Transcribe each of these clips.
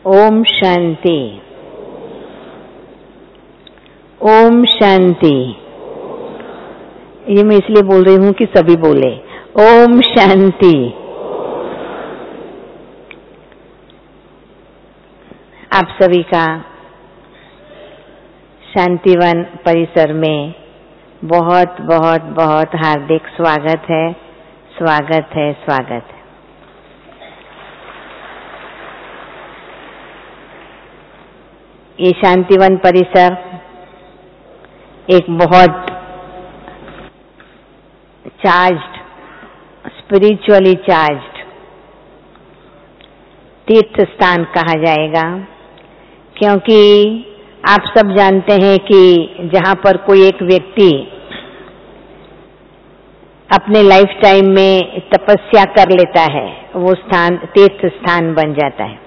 ओम शांति। ओम शांति। ये मैं इसलिए बोल रही हूँ कि सभी बोले ओम शांति। आप सभी का शांतिवन परिसर में बहुत बहुत बहुत हार्दिक स्वागत है, स्वागत है, स्वागत है। ये शांतिवन परिसर एक बहुत चार्ज्ड, स्पिरिचुअली चार्ज्ड तीर्थ स्थान कहा जाएगा, क्योंकि आप सब जानते हैं कि जहाँ पर कोई एक व्यक्ति अपने लाइफ टाइम में तपस्या कर लेता है, वो स्थान तीर्थ स्थान बन जाता है।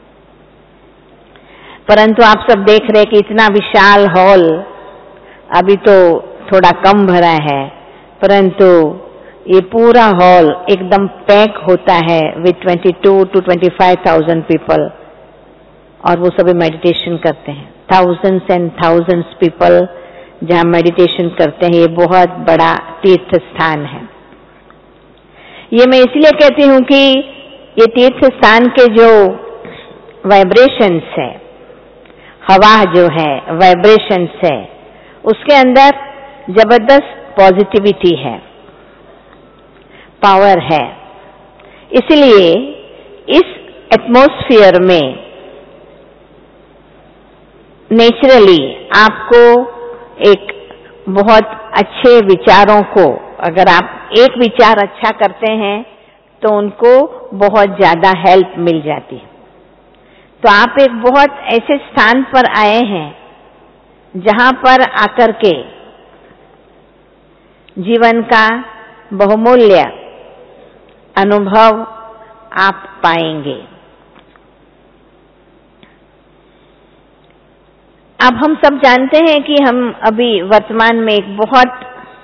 परंतु आप सब देख रहे हैं कि इतना विशाल हॉल अभी तो थोड़ा कम भरा है, परंतु ये पूरा हॉल एकदम पैक होता है विथ 22 to 25,000 पीपल, और वो सभी मेडिटेशन करते हैं। थाउजेंड्स एंड थाउजेंड्स पीपल जहाँ मेडिटेशन करते हैं। ये बहुत बड़ा तीर्थ स्थान है। ये मैं इसलिए कहती हूँ कि ये तीर्थ स्थान के जो वाइब्रेशंस है, हवा जो है, वाइब्रेशंस है, उसके अंदर जबरदस्त पॉजिटिविटी है, पावर है। इसलिए इस एटमॉस्फेयर में नेचुरली आपको एक बहुत अच्छे विचारों को, अगर आप एक विचार अच्छा करते हैं तो उनको बहुत ज्यादा हेल्प मिल जाती है। तो आप एक बहुत ऐसे स्थान पर आए हैं जहां पर आकर के जीवन का बहुमूल्य अनुभव आप पाएंगे। अब हम सब जानते हैं कि हम अभी वर्तमान में एक बहुत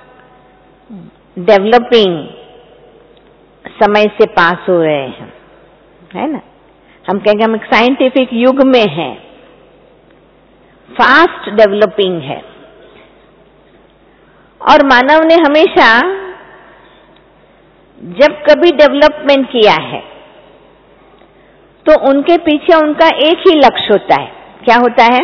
डेवलपिंग समय से पास हो रहे हैं, है ना। हम कहेंगे हम एक साइंटिफिक युग में हैं, फास्ट डेवलपिंग है। और मानव ने हमेशा जब कभी डेवलपमेंट किया है तो उनके पीछे उनका एक ही लक्ष्य होता है। क्या होता है?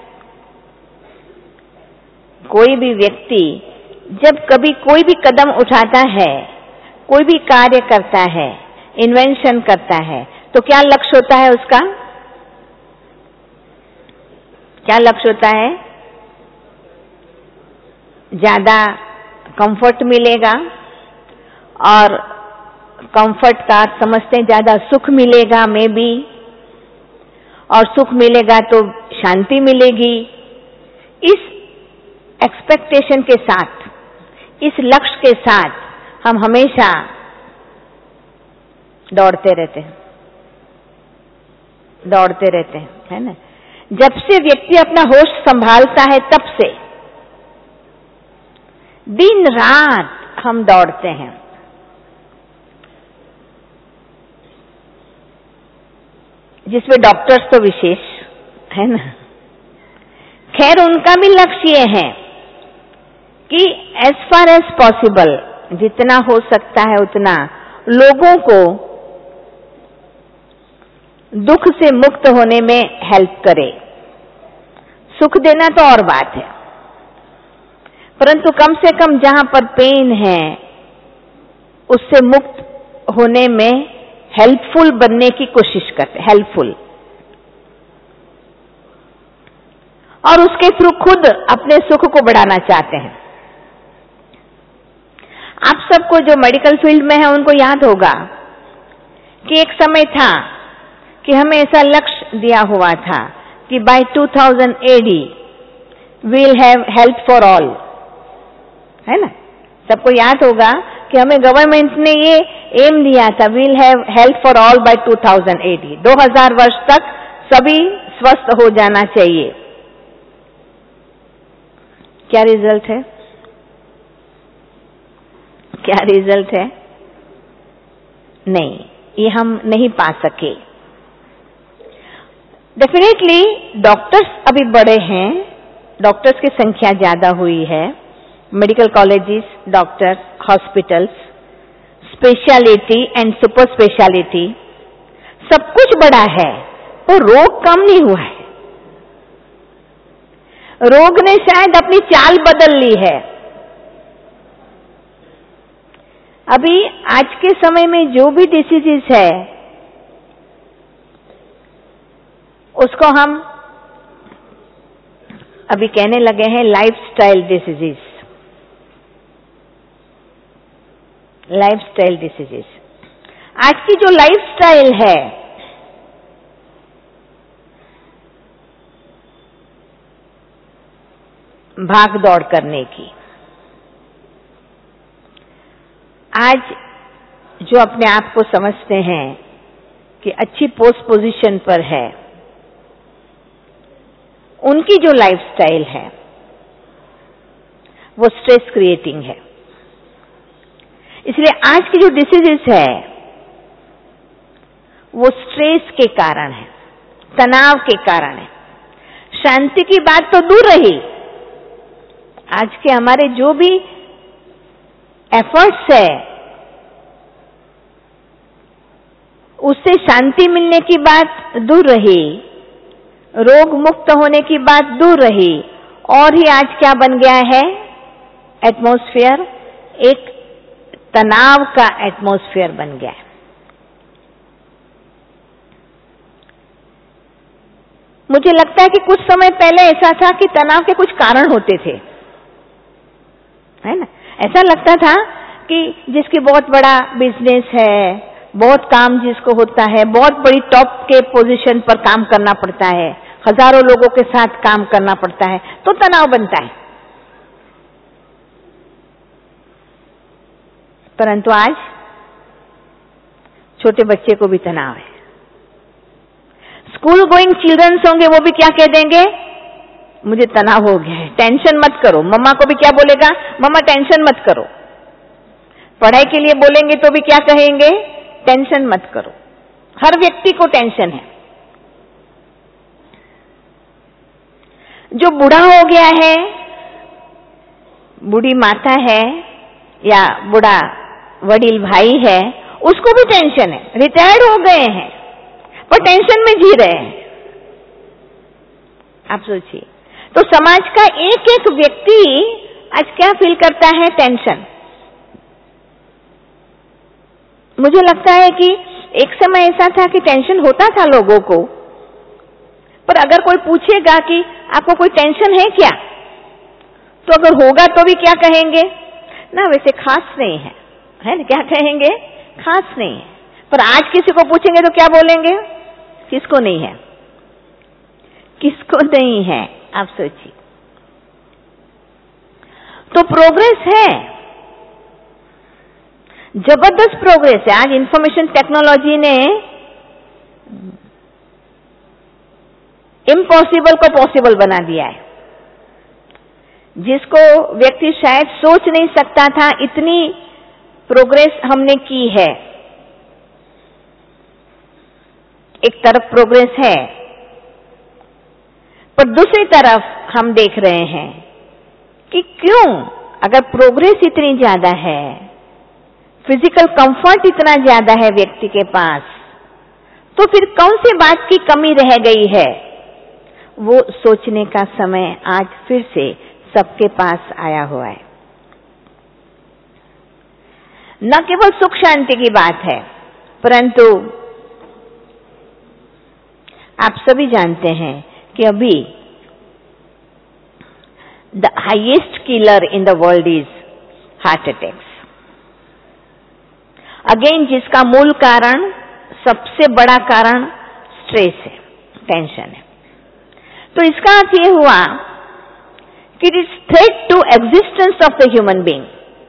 कोई भी व्यक्ति जब कभी कोई भी कदम उठाता है, कोई भी कार्य करता है, इन्वेंशन करता है, तो क्या लक्ष्य होता है उसका? क्या लक्ष्य होता है? ज्यादा कंफर्ट मिलेगा, और कंफर्ट का समझते हैं ज्यादा सुख मिलेगा में भी, और सुख मिलेगा तो शांति मिलेगी। इस एक्सपेक्टेशन के साथ, इस लक्ष्य के साथ हम हमेशा दौड़ते रहते हैं, दौड़ते रहते हैं, है ना। जब से व्यक्ति अपना होश संभालता है तब से दिन रात हम दौड़ते हैं। जिसमें डॉक्टर्स तो विशेष, है ना। खैर उनका भी लक्ष्य ये है कि एज फार एज पॉसिबल, जितना हो सकता है उतना लोगों को दुख से मुक्त होने में हेल्प करे। सुख देना तो और बात है, परंतु कम से कम जहां पर पेन है उससे मुक्त होने में हेल्पफुल बनने की कोशिश करते, हेल्पफुल, और उसके थ्रू खुद अपने सुख को बढ़ाना चाहते हैं। आप सबको जो मेडिकल फील्ड में है उनको याद होगा कि एक समय था कि हमें ऐसा लक्ष्य दिया हुआ था कि by 2000 AD we'll have health for all, है ना। सबको याद होगा कि हमें गवर्नमेंट ने ये एम दिया था, we'll have health for all by 2000 AD, 2000 वर्ष तक सभी स्वस्थ हो जाना चाहिए। क्या रिजल्ट है? क्या रिजल्ट है? नहीं, ये हम नहीं पा सके। डेफिनेटली डॉक्टर्स अभी बढ़े हैं, डॉक्टर्स की संख्या ज्यादा हुई है, medical colleges, doctors, hospitals, speciality and super speciality, सब कुछ बढ़ा है, तो रोग कम नहीं हुआ है। रोग ने शायद अपनी चाल बदल ली है। अभी आज के समय में जो भी डिसीजेस है उसको हम अभी कहने लगे हैं लाइफस्टाइल डिसीजेस, लाइफस्टाइल डिसीजेस। आज की जो लाइफस्टाइल है भाग दौड़ करने की, आज जो अपने आप को समझते हैं कि अच्छी पोस्ट पोजीशन पर है, उनकी जो लाइफस्टाइल है वो स्ट्रेस क्रिएटिंग है। इसलिए आज की जो डिसीजेस है वो स्ट्रेस के कारण है, तनाव के कारण है। शांति की बात तो दूर रही, आज के हमारे जो भी एफर्ट्स है उससे शांति मिलने की बात दूर रही, रोग मुक्त होने की बात दूर रही, और ही आज क्या बन गया है एटमॉस्फेयर, एक तनाव का एटमॉस्फेयर बन गया है। मुझे लगता है कि कुछ समय पहले ऐसा था कि तनाव के कुछ कारण होते थे, है ना। ऐसा लगता था कि जिसकी बहुत बड़ा बिजनेस है, बहुत काम जिसको होता है, बहुत बड़ी टॉप के पोजीशन पर काम करना पड़ता है, हजारों लोगों के साथ काम करना पड़ता है, तो तनाव बनता है। परंतु आज छोटे बच्चे को भी तनाव है। स्कूल गोइंग चिल्ड्रंस होंगे, वो भी क्या कह देंगे, मुझे तनाव हो गया है, टेंशन मत करो। मम्मा को भी क्या बोलेगा, मम्मा टेंशन मत करो। पढ़ाई के लिए बोलेंगे तो भी क्या कहेंगे, टेंशन मत करो। हर व्यक्ति को टेंशन है। जो बूढ़ा हो गया है, बूढ़ी माता है या बूढ़ा वडील भाई है, उसको भी टेंशन है। रिटायर्ड हो गए हैं पर टेंशन में जी रहे हैं। आप सोचिए, तो समाज का एक एक व्यक्ति आज क्या फील करता है, टेंशन। मुझे लगता है कि एक समय ऐसा था कि टेंशन होता था लोगों को, पर अगर कोई पूछेगा कि आपको कोई टेंशन है क्या, तो अगर होगा तो भी क्या कहेंगे, ना वैसे खास नहीं है ना, क्या कहेंगे, खास नहीं है। पर आज किसी को पूछेंगे तो क्या बोलेंगे, किसको नहीं है, किसको नहीं है। आप सोचिए, तो प्रोग्रेस है, जबरदस्त प्रोग्रेस है। आज इंफॉर्मेशन टेक्नोलॉजी ने इम्पॉसिबल को पॉसिबल बना दिया है, जिसको व्यक्ति शायद सोच नहीं सकता था, इतनी प्रोग्रेस हमने की है। एक तरफ प्रोग्रेस है, पर दूसरी तरफ हम देख रहे हैं कि क्यों, अगर प्रोग्रेस इतनी ज्यादा है, फिजिकल कंफर्ट इतना ज्यादा है व्यक्ति के पास, तो फिर कौन सी बात की कमी रह गई है। वो सोचने का समय आज फिर से सबके पास आया हुआ है। न केवल सुख शांति की बात है, परंतु आप सभी जानते हैं कि अभी the highest killer in the world is heart attacks. Again, जिसका मूल कारण, सबसे बड़ा कारण स्ट्रेस है, टेंशन है। तो इसका अर्थ ये हुआ कि it is threat to existence of the human being.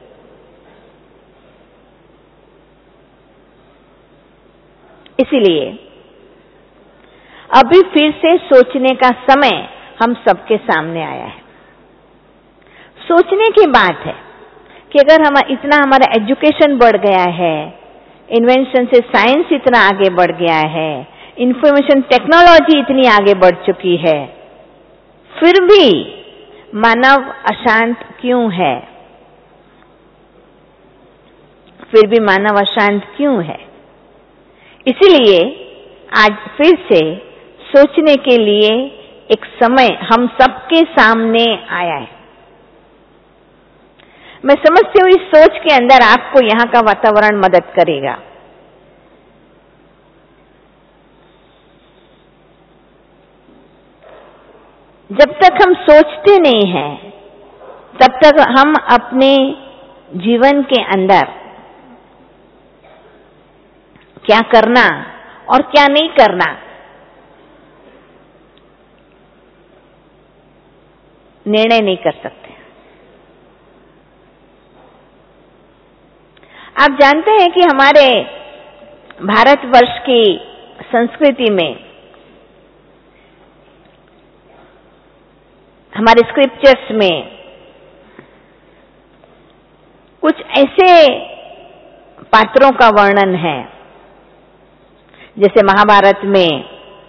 इसीलिए अभी फिर से सोचने का समय हम सबके सामने आया है। सोचने की बात है कि अगर इतना हमारा एजुकेशन बढ़ गया है, इन्वेंशन से साइंस इतना आगे बढ़ गया है, इंफॉर्मेशन टेक्नोलॉजी इतनी आगे बढ़ चुकी है, फिर भी मानव अशांत क्यों है? फिर भी मानव अशांत क्यों है? इसीलिए आज फिर से सोचने के लिए एक समय हम सबके सामने आया है। मैं समझती हूँ इस सोच के अंदर आपको यहाँ का वातावरण मदद करेगा। जब तक हम सोचते नहीं हैं, तब तक हम अपने जीवन के अंदर क्या करना और क्या नहीं करना निर्णय नहीं कर सकते। आप जानते हैं कि हमारे भारतवर्ष की संस्कृति में, हमारे स्क्रिप्चर्स में कुछ ऐसे पात्रों का वर्णन है, जैसे महाभारत में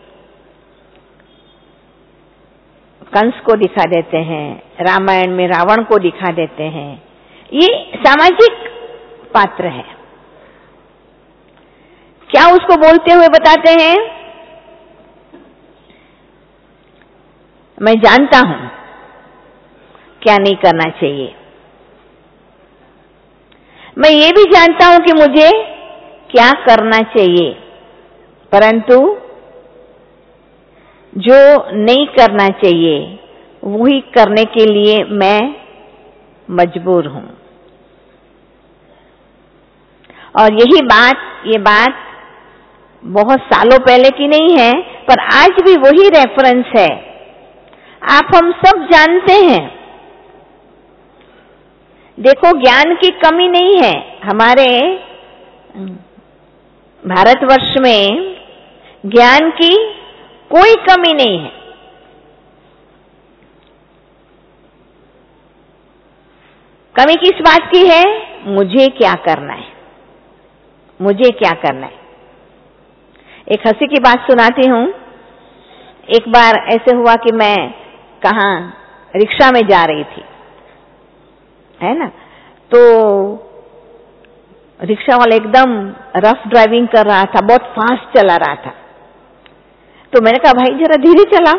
कंस को दिखा देते हैं, रामायण में रावण को दिखा देते हैं। ये सामाजिक पात्र है। क्या उसको बोलते हुए बताते हैं? मैं जानता हूं क्या नहीं करना चाहिए, मैं ये भी जानता हूं कि मुझे क्या करना चाहिए, परंतु जो नहीं करना चाहिए वही करने के लिए मैं मजबूर हूं। और ये बात बहुत सालों पहले की नहीं है, पर आज भी वही रेफरेंस है। आप हम सब जानते हैं। देखो, ज्ञान की कमी नहीं है। हमारे भारतवर्ष में ज्ञान की कोई कमी नहीं है। कमी किस बात की है? मुझे क्या करना है, मुझे क्या करना है। एक हंसी की बात सुनाती हूं। एक बार ऐसे हुआ कि मैं कहाँ रिक्शा में जा रही थी, है ना, तो रिक्शा वाला एकदम रफ ड्राइविंग कर रहा था, बहुत फास्ट चला रहा था। तो मैंने कहा, भाई जरा धीरे चला।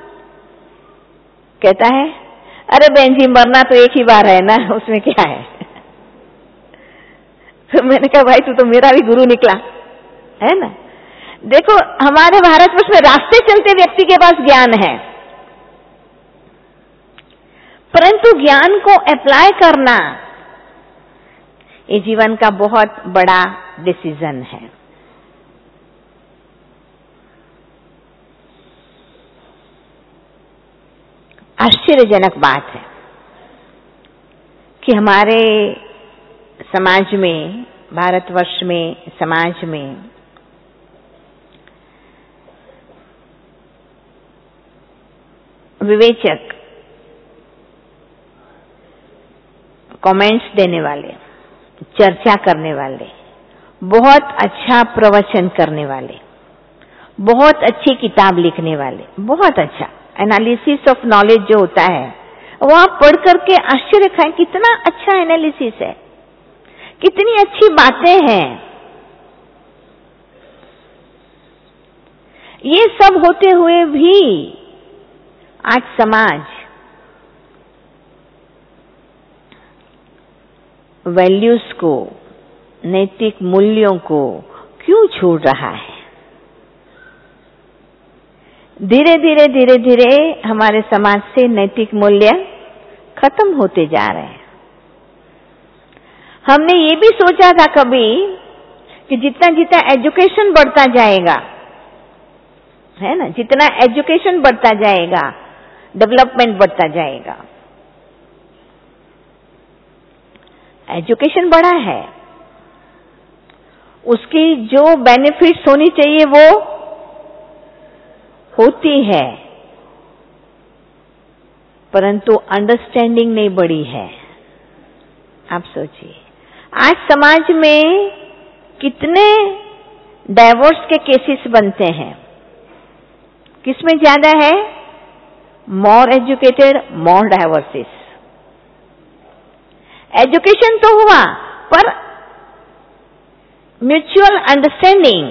कहता है, अरे बहन जी, मरना तो एक ही बार है ना, उसमें क्या है। तो मैंने कहा, भाई तू तो मेरा भी गुरु निकला, है ना। देखो, हमारे भारतवर्ष में रास्ते चलते व्यक्ति के पास ज्ञान है, परंतु ज्ञान को अप्लाई करना ये जीवन का बहुत बड़ा डिसीजन है। आश्चर्यजनक बात है कि हमारे समाज में, भारतवर्ष में, समाज में विवेचक, कमेंट्स देने वाले, चर्चा करने वाले, बहुत अच्छा प्रवचन करने वाले, बहुत अच्छी किताब लिखने वाले, बहुत अच्छा एनालिसिस ऑफ नॉलेज जो होता है, वो आप पढ़ करके आश्चर्य खाएं, कितना अच्छा एनालिसिस है, कितनी अच्छी बातें हैं। ये सब होते हुए भी आज समाज वैल्यूज को, नैतिक मूल्यों को क्यों छोड़ रहा है? धीरे धीरे धीरे धीरे हमारे समाज से नैतिक मूल्य खत्म होते जा रहे हैं। हमने ये भी सोचा था कभी कि जितना जितना एजुकेशन बढ़ता जाएगा, है ना, जितना एजुकेशन बढ़ता जाएगा, डेवलपमेंट बढ़ता जाएगा। एजुकेशन बढ़ा है, उसकी जो बेनिफिट्स होनी चाहिए वो होती है, परंतु अंडरस्टैंडिंग नहीं बढ़ी है। आप सोचिए, आज समाज में कितने डाइवोर्स के केसेस बनते हैं, किसमें ज्यादा है? मोर एजुकेटेड, मोर डाइवर्सिस। एजुकेशन तो हुआ, पर म्यूचुअल अंडरस्टैंडिंग,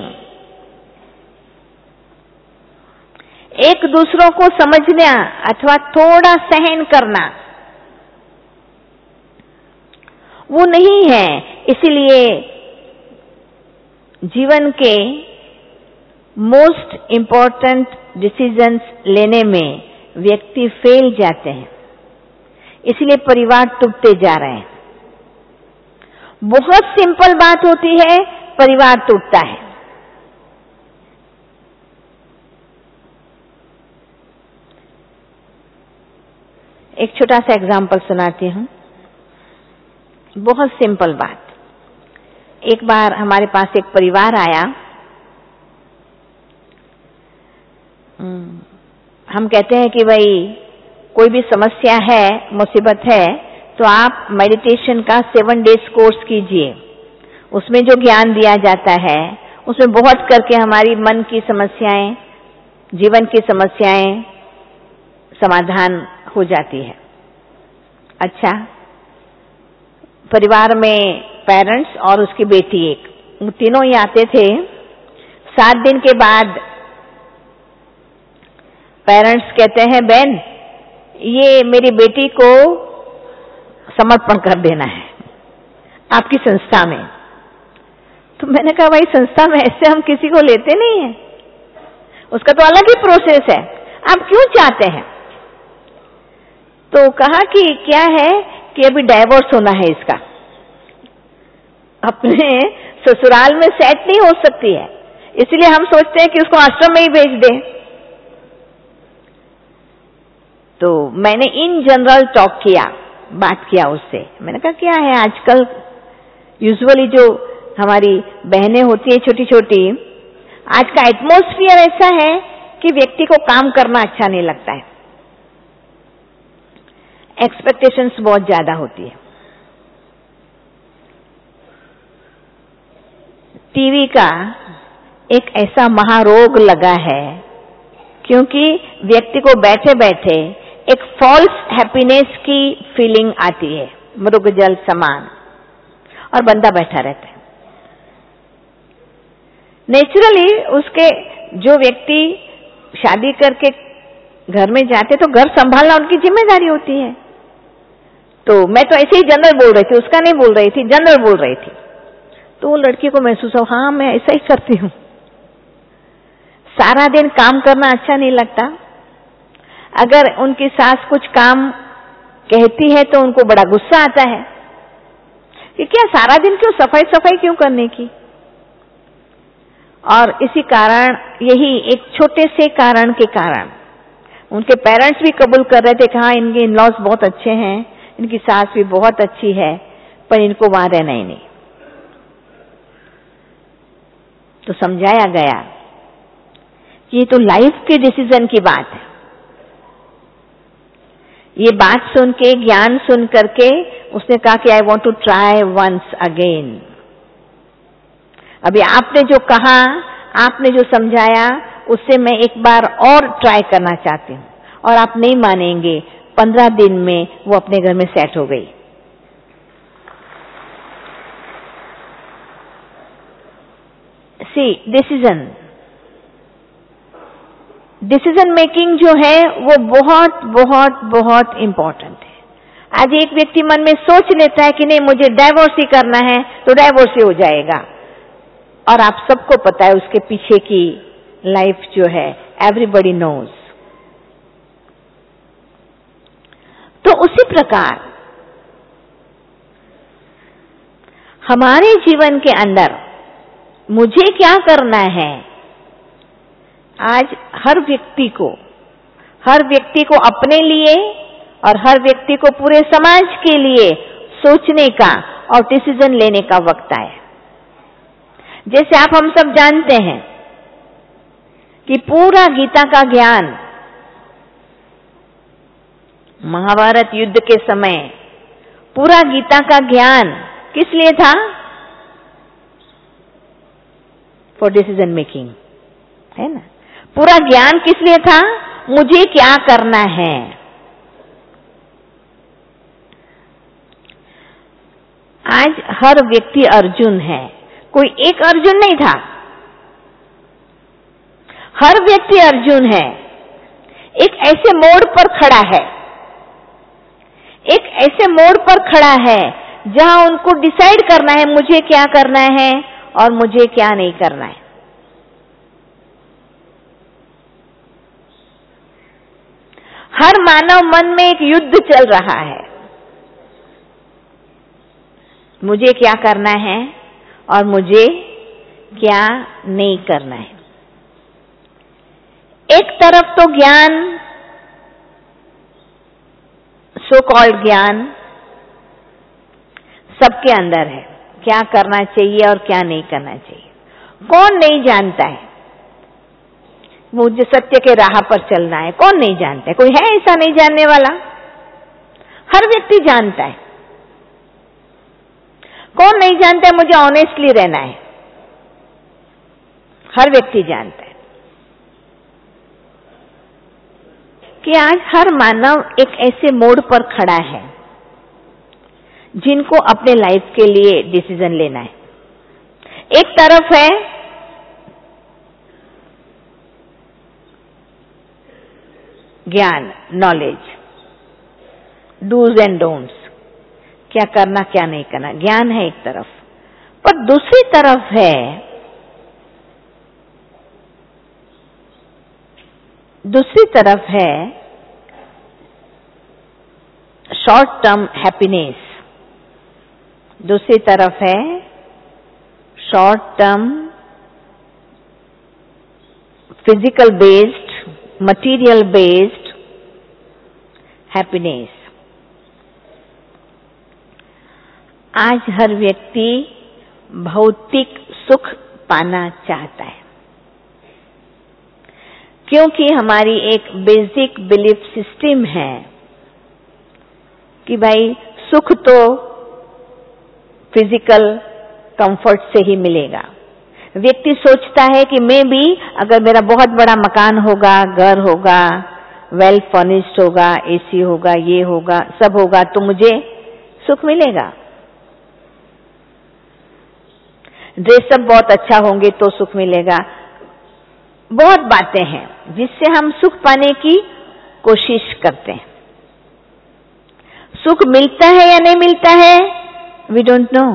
एक दूसरों को समझना अथवा थोड़ा सहन करना, वो नहीं है। इसलिए जीवन के मोस्ट इंपॉर्टेंट डिसीजंस लेने में व्यक्ति फेल जाते हैं, इसलिए परिवार टूटते जा रहे हैं। बहुत सिंपल बात होती है, परिवार टूटता है। एक छोटा सा एग्जाम्पल सुनाती हूं, बहुत सिंपल बात। एक बार हमारे पास एक परिवार आया। हम कहते हैं कि भाई कोई भी समस्या है, मुसीबत है, तो आप मेडिटेशन का 7 डेज कोर्स कीजिए। उसमें जो ज्ञान दिया जाता है, उसमें बहुत करके हमारी मन की समस्याएं, जीवन की समस्याएं समाधान हो जाती है। अच्छा, परिवार में पेरेंट्स और उसकी बेटी, एक तीनों ही आते थे। 7 दिन के बाद पेरेंट्स कहते हैं, बहन ये मेरी बेटी को समर्पण कर देना है आपकी संस्था में। तो मैंने कहा, भाई संस्था में ऐसे हम किसी को लेते नहीं हैं, उसका तो अलग ही प्रोसेस है, आप क्यों चाहते हैं? तो कहा कि क्या है कि अभी डाइवोर्स होना है इसका, अपने ससुराल में सेट नहीं हो सकती है, इसलिए हम सोचते हैं कि उसको आश्रम में ही भेज दें। तो मैंने इन जनरल टॉक किया, बात किया उससे। मैंने कहा क्या है, आजकल यूजुअली जो हमारी बहनें होती है छोटी छोटी, आज का एटमॉस्फेयर ऐसा है कि व्यक्ति को काम करना अच्छा नहीं लगता है, एक्सपेक्टेशंस बहुत ज्यादा होती है। टीवी का एक ऐसा महारोग लगा है, क्योंकि व्यक्ति को बैठे बैठे एक फॉल्स हैप्पीनेस की फीलिंग आती है, मृग जल समान, और बंदा बैठा रहता है। नेचुरली उसके जो व्यक्ति शादी करके घर में जाते, तो घर संभालना उनकी जिम्मेदारी होती है। तो मैं तो ऐसे ही जनरल बोल रही थी, उसका नहीं बोल रही थी, जनरल बोल रही थी। तो वो लड़की को महसूस हो, हाँ मैं ऐसा ही करती हूँ, सारा दिन काम करना अच्छा नहीं लगता। अगर उनकी सास कुछ काम कहती है तो उनको बड़ा गुस्सा आता है कि क्या सारा दिन क्यों सफाई सफाई क्यों करने की। और इसी कारण, यही एक छोटे से कारण के कारण उनके पेरेंट्स भी कबूल कर रहे थे कि हाँ इनके इन-लॉज बहुत अच्छे हैं, इनकी सास भी बहुत अच्छी है, पर इनको वहां रहना ही नहीं। तो समझाया गया कि ये तो लाइफ के डिसीजन की बात है। ये बात सुन के, ज्ञान सुन करके उसने कहा कि I want to try once again. अभी आपने जो कहा, आपने जो समझाया, उससे मैं एक बार और ट्राई करना चाहती हूँ। और आप नहीं मानेंगे, 15 दिन में वो अपने घर में सेट हो गई। सी, डिसीजन मेकिंग जो है वो बहुत बहुत बहुत इंपॉर्टेंट है। आज एक व्यक्ति मन में सोच लेता है कि नहीं मुझे डाइवोर्स ही करना है, तो डाइवोर्स ही हो जाएगा। और आप सबको पता है उसके पीछे की लाइफ जो है, एवरीबॉडी नोज। तो उसी प्रकार हमारे जीवन के अंदर मुझे क्या करना है, आज हर व्यक्ति को अपने लिए और हर व्यक्ति को पूरे समाज के लिए सोचने का और डिसीजन लेने का वक्त आया। जैसे आप हम सब जानते हैं कि पूरा गीता का ज्ञान महाभारत युद्ध के समय, पूरा गीता का ज्ञान किस लिए था? फॉर डिसीजन मेकिंग, है ना। पूरा ज्ञान किस लिए था? मुझे क्या करना है। आज हर व्यक्ति अर्जुन है, कोई एक अर्जुन नहीं था, हर व्यक्ति अर्जुन है। एक ऐसे मोड़ पर खड़ा है, एक ऐसे मोड़ पर खड़ा है जहां उनको डिसाइड करना है मुझे क्या करना है और मुझे क्या नहीं करना है। हर मानव मन में एक युद्ध चल रहा है, मुझे क्या करना है और मुझे क्या नहीं करना है। एक तरफ तो ज्ञान, सो कॉल्ड ज्ञान सबके अंदर है, क्या करना चाहिए और क्या नहीं करना चाहिए। कौन नहीं जानता है मुझे सत्य के राह पर चलना है? कौन नहीं जानता है? कोई है ऐसा नहीं जानने वाला? हर व्यक्ति जानता है। कौन नहीं जानता है मुझे ऑनेस्टली रहना है? हर व्यक्ति जानता है कि आज हर मानव एक ऐसे मोड़ पर खड़ा है जिनको अपने लाइफ के लिए डिसीजन लेना है। एक तरफ है ज्ञान, नॉलेज, डूज एंड डोंट्स, क्या करना क्या नहीं करना, ज्ञान है एक तरफ। पर दूसरी तरफ है शॉर्ट टर्म हैप्पीनेस, दूसरी तरफ है short term physical based, material based happiness. आज हर व्यक्ति भौतिक सुख पाना चाहता है, क्योंकि हमारी एक बेसिक बिलीफ सिस्टम है कि भाई सुख तो फिजिकल कंफर्ट से ही मिलेगा। व्यक्ति सोचता है कि मैं भी अगर मेरा बहुत बड़ा मकान होगा, घर होगा, वेल फर्निश्ड होगा, एसी होगा, ये होगा, सब होगा तो मुझे सुख मिलेगा। ड्रेसअप बहुत अच्छा होंगे तो सुख मिलेगा। बहुत बातें हैं जिससे हम सुख पाने की कोशिश करते हैं। सुख मिलता है या नहीं मिलता है, वी डोंट नो।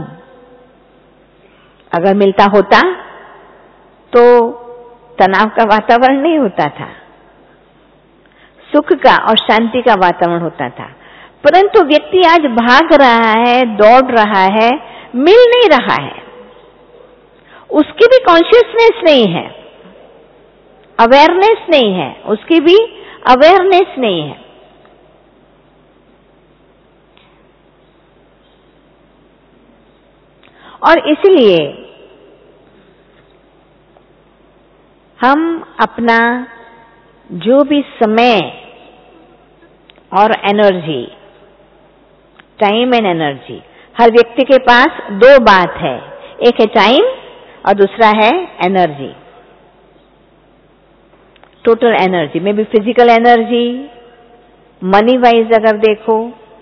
अगर मिलता होता तो तनाव का वातावरण नहीं होता था, सुख का और शांति का वातावरण होता था। परंतु व्यक्ति आज भाग रहा है, दौड़ रहा है, मिल नहीं रहा है। उसकी भी कॉन्शियसनेस नहीं है, अवेयरनेस नहीं है, उसकी भी अवेयरनेस नहीं है। और इसलिए हम अपना जो भी समय और एनर्जी, टाइम एंड एनर्जी, हर व्यक्ति के पास दो बात है, एक है टाइम और दूसरा है एनर्जी, टोटल एनर्जी में भी फिजिकल एनर्जी, मनी वाइज अगर देखो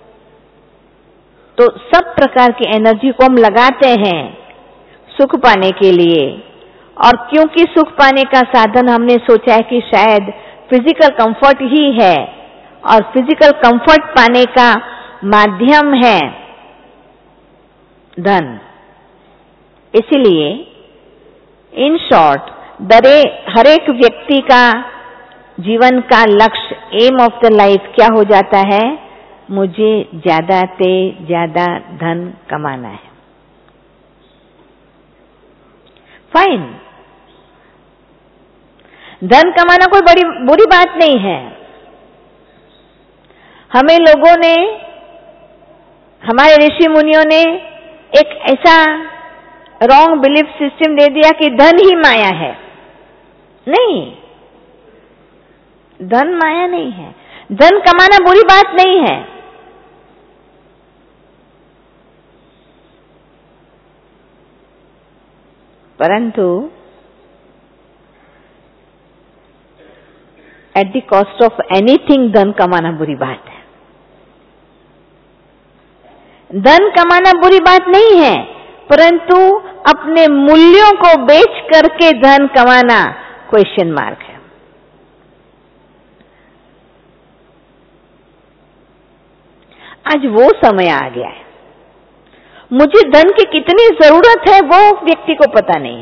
तो सब प्रकार की एनर्जी को हम लगाते हैं सुख पाने के लिए। और क्योंकि सुख पाने का साधन हमने सोचा है कि शायद फिजिकल कंफर्ट ही है और फिजिकल कंफर्ट पाने का माध्यम है धन, इसलिए इन शॉर्ट हर एक व्यक्ति का जीवन का लक्ष्य, एम ऑफ द लाइफ क्या हो जाता है? मुझे ज्यादा से ज्यादा धन कमाना है। फाइन, धन कमाना कोई बड़ी बुरी बात नहीं है। हमें लोगों ने, हमारे ऋषि मुनियों ने एक ऐसा रॉन्ग बिलीफ सिस्टम दे दिया कि धन ही माया है। नहीं, धन माया नहीं है, धन कमाना बुरी बात नहीं है। परंतु at the cost of anything धन कमाना बुरी बात है। धन कमाना बुरी बात नहीं है, परंतु अपने मूल्यों को बेच करके धन कमाना क्वेश्चन मार्क है। आज वो समय आ गया है। मुझे धन की कितनी जरूरत है वो व्यक्ति को पता नहीं है।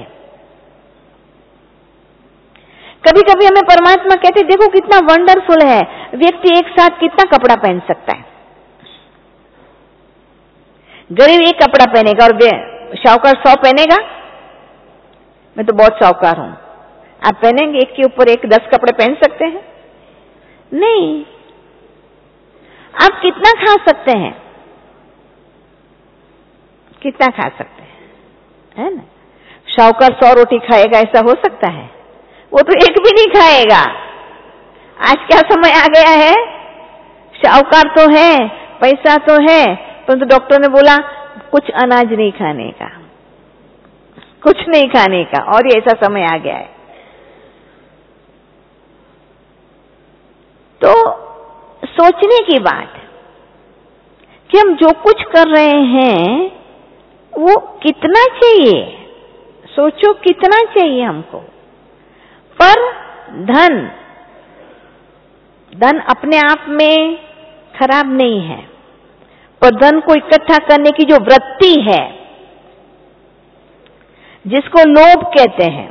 कभी कभी हमें परमात्मा कहते देखो कितना वंडरफुल है, व्यक्ति एक साथ कितना कपड़ा पहन सकता है। गरीब एक कपड़ा पहनेगा और शाहूकार 100 पहनेगा। मैं तो बहुत शाहूकार हूं, आप पहनेंगे एक के ऊपर एक 10 कपड़े पहन सकते हैं? नहीं। आप कितना खा सकते हैं? कितना खा सकते हैं, है ना? शाहूकार 100 रोटी खाएगा ऐसा हो सकता है? वो तो एक भी नहीं खाएगा। आज क्या समय आ गया है, शाहूकार तो है, पैसा तो है, परंतु डॉक्टर ने बोला कुछ अनाज नहीं खाने का, कुछ नहीं खाने का, और ये ऐसा समय आ गया है। तो सोचने की बात है कि हम जो कुछ कर रहे हैं वो कितना चाहिए, सोचो कितना चाहिए हमको। पर धन अपने आप में खराब नहीं है, पर धन को इकट्ठा करने की जो वृत्ति है, जिसको लोभ कहते हैं,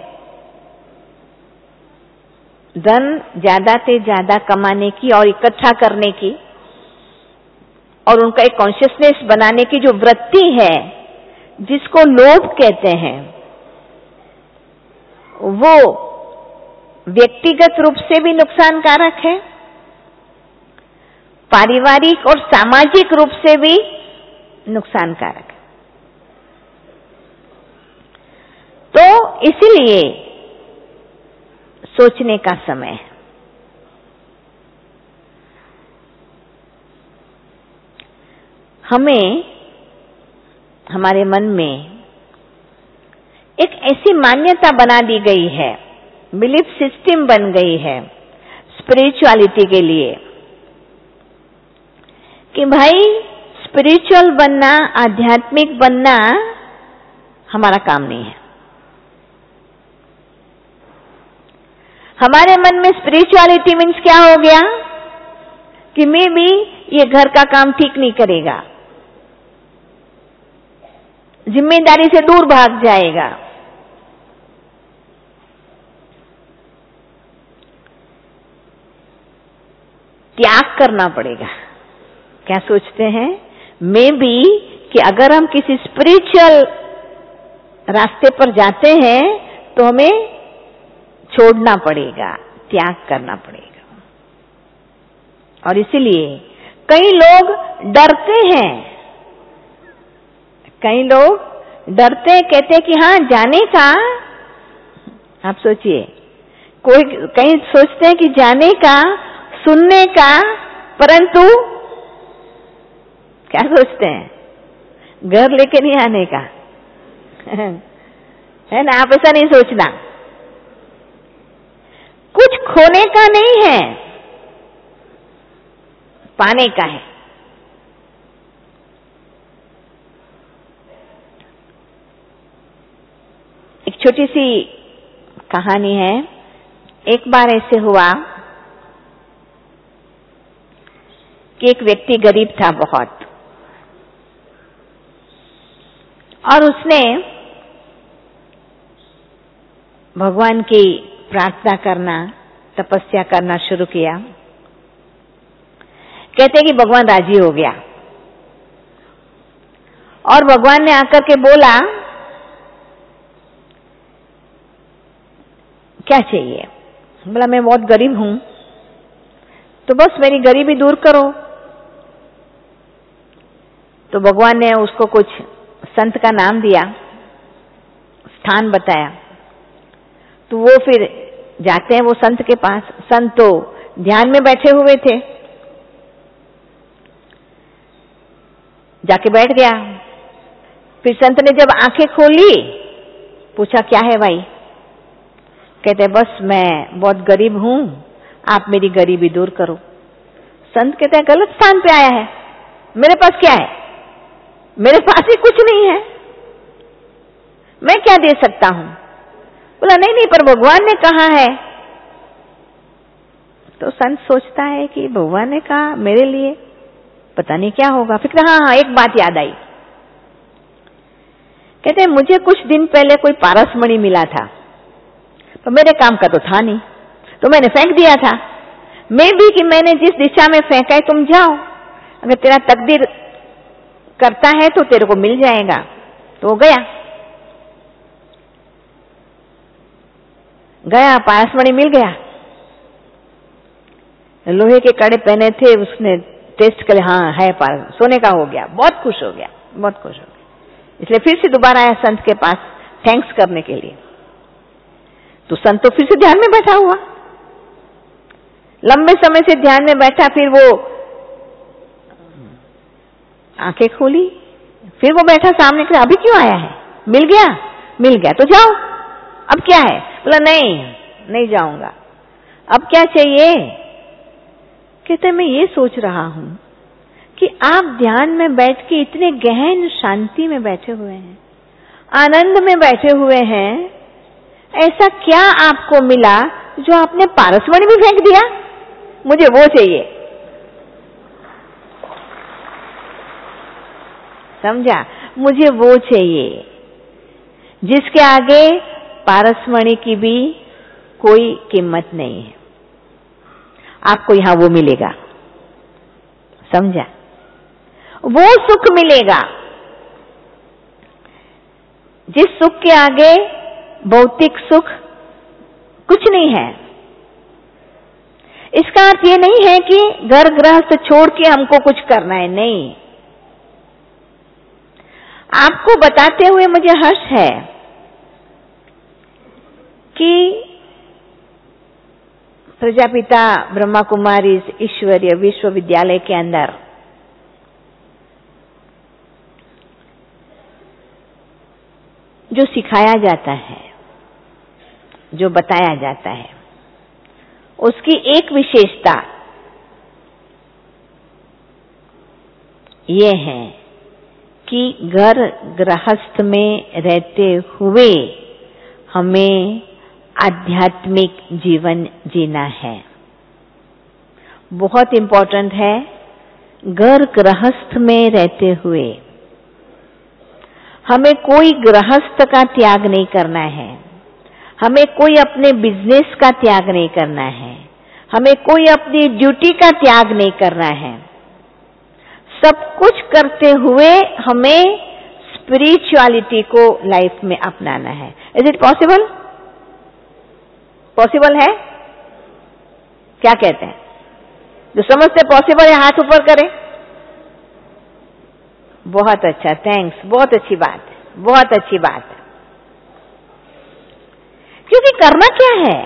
धन ज्यादा से ज्यादा कमाने की और इकट्ठा करने की और उनका एक कॉन्शियसनेस बनाने की जो वृत्ति है, जिसको लोभ कहते हैं, वो व्यक्तिगत रूप से भी नुकसानकारक है, पारिवारिक और सामाजिक रूप से भी नुकसानकारक है। तो इसीलिए सोचने का समय है। हमें हमारे मन में एक ऐसी मान्यता बना दी गई है, बिलीफ सिस्टम बन गई है स्पिरिचुअलिटी के लिए कि भाई स्पिरिचुअल बनना, आध्यात्मिक बनना हमारा काम नहीं है। हमारे मन में स्पिरिचुअलिटी मीन्स क्या हो गया कि मे बी ये घर का काम ठीक नहीं करेगा, जिम्मेदारी से दूर भाग जाएगा, त्याग करना पड़ेगा। क्या सोचते हैं? मे बी कि अगर हम किसी स्पिरिचुअल रास्ते पर जाते हैं तो हमें छोड़ना पड़ेगा, त्याग करना पड़ेगा। और इसीलिए कई लोग डरते हैं, कई लोग डरते हैं, कहते हैं कि हाँ जाने का, आप सोचिए, कई सोचते हैं कि जाने का, सुनने का, परंतु क्या सोचते हैं? घर लेके नहीं आने का है ना? आप ऐसा नहीं सोचना। कुछ खोने का नहीं है, पाने का है। एक छोटी सी कहानी है। एक बार ऐसे हुआ कि एक व्यक्ति गरीब था बहुत, और उसने भगवान की प्रार्थना करना, तपस्या करना शुरू किया। कहते कि भगवान राजी हो गया और भगवान ने आकर के बोला क्या चाहिए? बोला मैं बहुत गरीब हूं, तो बस मेरी गरीबी दूर करो। तो भगवान ने उसको कुछ संत का नाम दिया, स्थान बताया। तो वो फिर जाते हैं वो संत के पास। संत तो ध्यान में बैठे हुए थे, जाके बैठ गया। फिर संत ने जब आंखें खोली, पूछा क्या है भाई? कहते बस मैं बहुत गरीब हूं, आप मेरी गरीबी दूर करो। संत कहते हैं गलत स्थान पे आया है, मेरे पास क्या है, मेरे पास ही कुछ नहीं है, मैं क्या दे सकता हूं। बोला नहीं नहीं, पर भगवान ने कहा है। तो संत सोचता है कि भगवान ने कहा मेरे लिए, पता नहीं क्या होगा। फिर हाँ, एक बात याद आई। कहते हैं मुझे कुछ दिन पहले कोई पारसमणि मिला था, तो मेरे काम का तो था नहीं, तो मैंने फेंक दिया था। मैं भी कि मैंने जिस दिशा में फेंका है तुम जाओ, अगर तेरा तकदीर करता है तो तेरे को मिल जाएगा। तो गया पारसमणि मिल गया। लोहे के कड़े पहने थे, उसने टेस्ट कर, हाँ है पारस, सोने का हो गया। बहुत खुश हो गया, बहुत खुश हो गया। इसलिए फिर से दोबारा आया संत के पास थैंक्स करने के लिए। तो संत तो फिर से ध्यान में बैठा हुआ, लंबे समय से ध्यान में बैठा। फिर वो आंखें खोली, फिर वो बैठा सामने के, अभी क्यों आया है, मिल गया, मिल गया तो जाओ, अब क्या है। बोला नहीं जाऊंगा, अब क्या चाहिए। कहते मैं ये सोच रहा हूं कि आप ध्यान में बैठ के इतने गहन शांति में बैठे हुए हैं, आनंद में बैठे हुए हैं, ऐसा क्या आपको मिला जो आपने पारसमणि भी फेंक दिया, मुझे वो चाहिए। समझा, मुझे वो चाहिए जिसके आगे पारसमणि की भी कोई कीमत नहीं है। आपको यहां वो मिलेगा, समझा, वो सुख मिलेगा जिस सुख के आगे भौतिक सुख कुछ नहीं है। इसका अर्थ ये नहीं है कि घर गृहस्थ छोड़ के हमको कुछ करना है, नहीं। आपको बताते हुए मुझे हर्ष है कि प्रजापिता ब्रह्मा कुमारी ईश्वरीय विश्वविद्यालय के अंदर जो सिखाया जाता है, जो बताया जाता है, उसकी एक विशेषता ये है कि घर गृहस्थ में रहते हुए हमें आध्यात्मिक जीवन जीना है। बहुत इंपॉर्टेंट है, घर गृहस्थ में रहते हुए हमें कोई गृहस्थ का त्याग नहीं करना है, हमें कोई अपने बिजनेस का त्याग नहीं करना है, हमें कोई अपनी ड्यूटी का त्याग नहीं करना है। सब कुछ करते हुए हमें स्पिरिचुअलिटी को लाइफ में अपनाना है। Is it possible? पॉसिबल है? क्या कहते हैं? जो समझते पॉसिबल है हाथ ऊपर करें। बहुत अच्छा, थैंक्स, बहुत अच्छी बात है, बहुत अच्छी बात है। क्योंकि करना क्या है?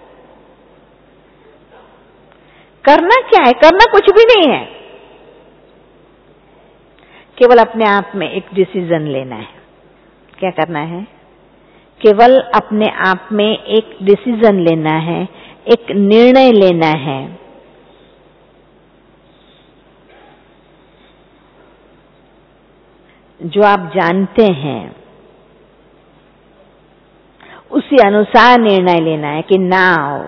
करना क्या है? करना कुछ भी नहीं है, केवल अपने आप में एक डिसीजन लेना है। क्या करना है? केवल अपने आप में एक डिसीजन लेना है, एक निर्णय लेना है। जो आप जानते हैं उसी अनुसार निर्णय लेना है कि now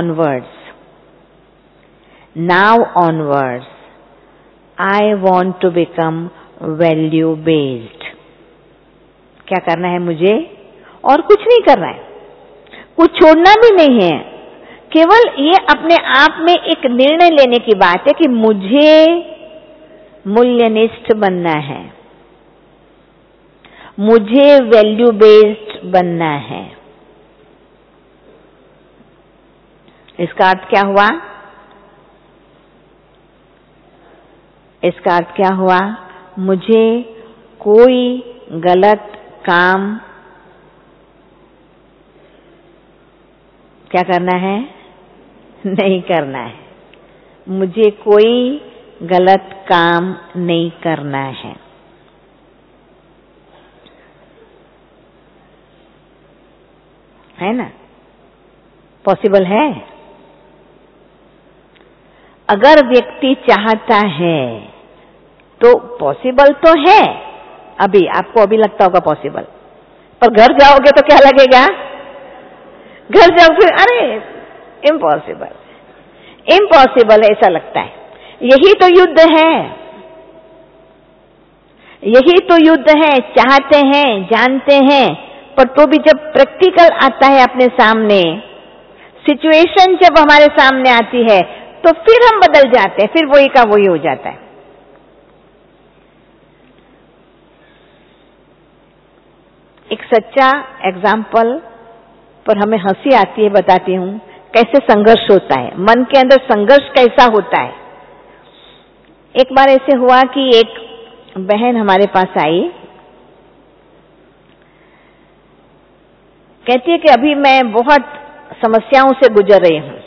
onwards I want to become value based. क्या करना है मुझे? और कुछ नहीं करना है, कुछ छोड़ना भी नहीं है। केवल ये अपने आप में एक निर्णय लेने की बात है कि मुझे मूल्यनिष्ठ बनना है, मुझे वैल्यू बेस्ड बनना है। इसका अर्थ क्या हुआ? इसका अर्थ क्या हुआ? मुझे कोई गलत काम क्या करना है? नहीं करना है। मुझे कोई गलत काम नहीं करना है। है ना? पॉसिबल है? अगर व्यक्ति चाहता है तो पॉसिबल तो है। अभी आपको अभी लगता होगा पॉसिबल, पर घर जाओगे तो क्या लगेगा? घर जाओ फिर अरे इम्पॉसिबल, इम्पॉसिबल ऐसा लगता है। यही तो युद्ध है, यही तो युद्ध है। चाहते हैं, जानते हैं, पर तो भी जब प्रैक्टिकल आता है अपने सामने, सिचुएशन जब हमारे सामने आती है, तो फिर हम बदल जाते हैं, फिर वही का वही हो जाता है। एक सच्चा एग्जाम्पल पर हमें हंसी आती है, बताती हूं कैसे संघर्ष होता है, मन के अंदर संघर्ष कैसा होता है। एक बार ऐसे हुआ कि एक बहन हमारे पास आई, कहती है कि अभी मैं बहुत समस्याओं से गुजर रही हूं,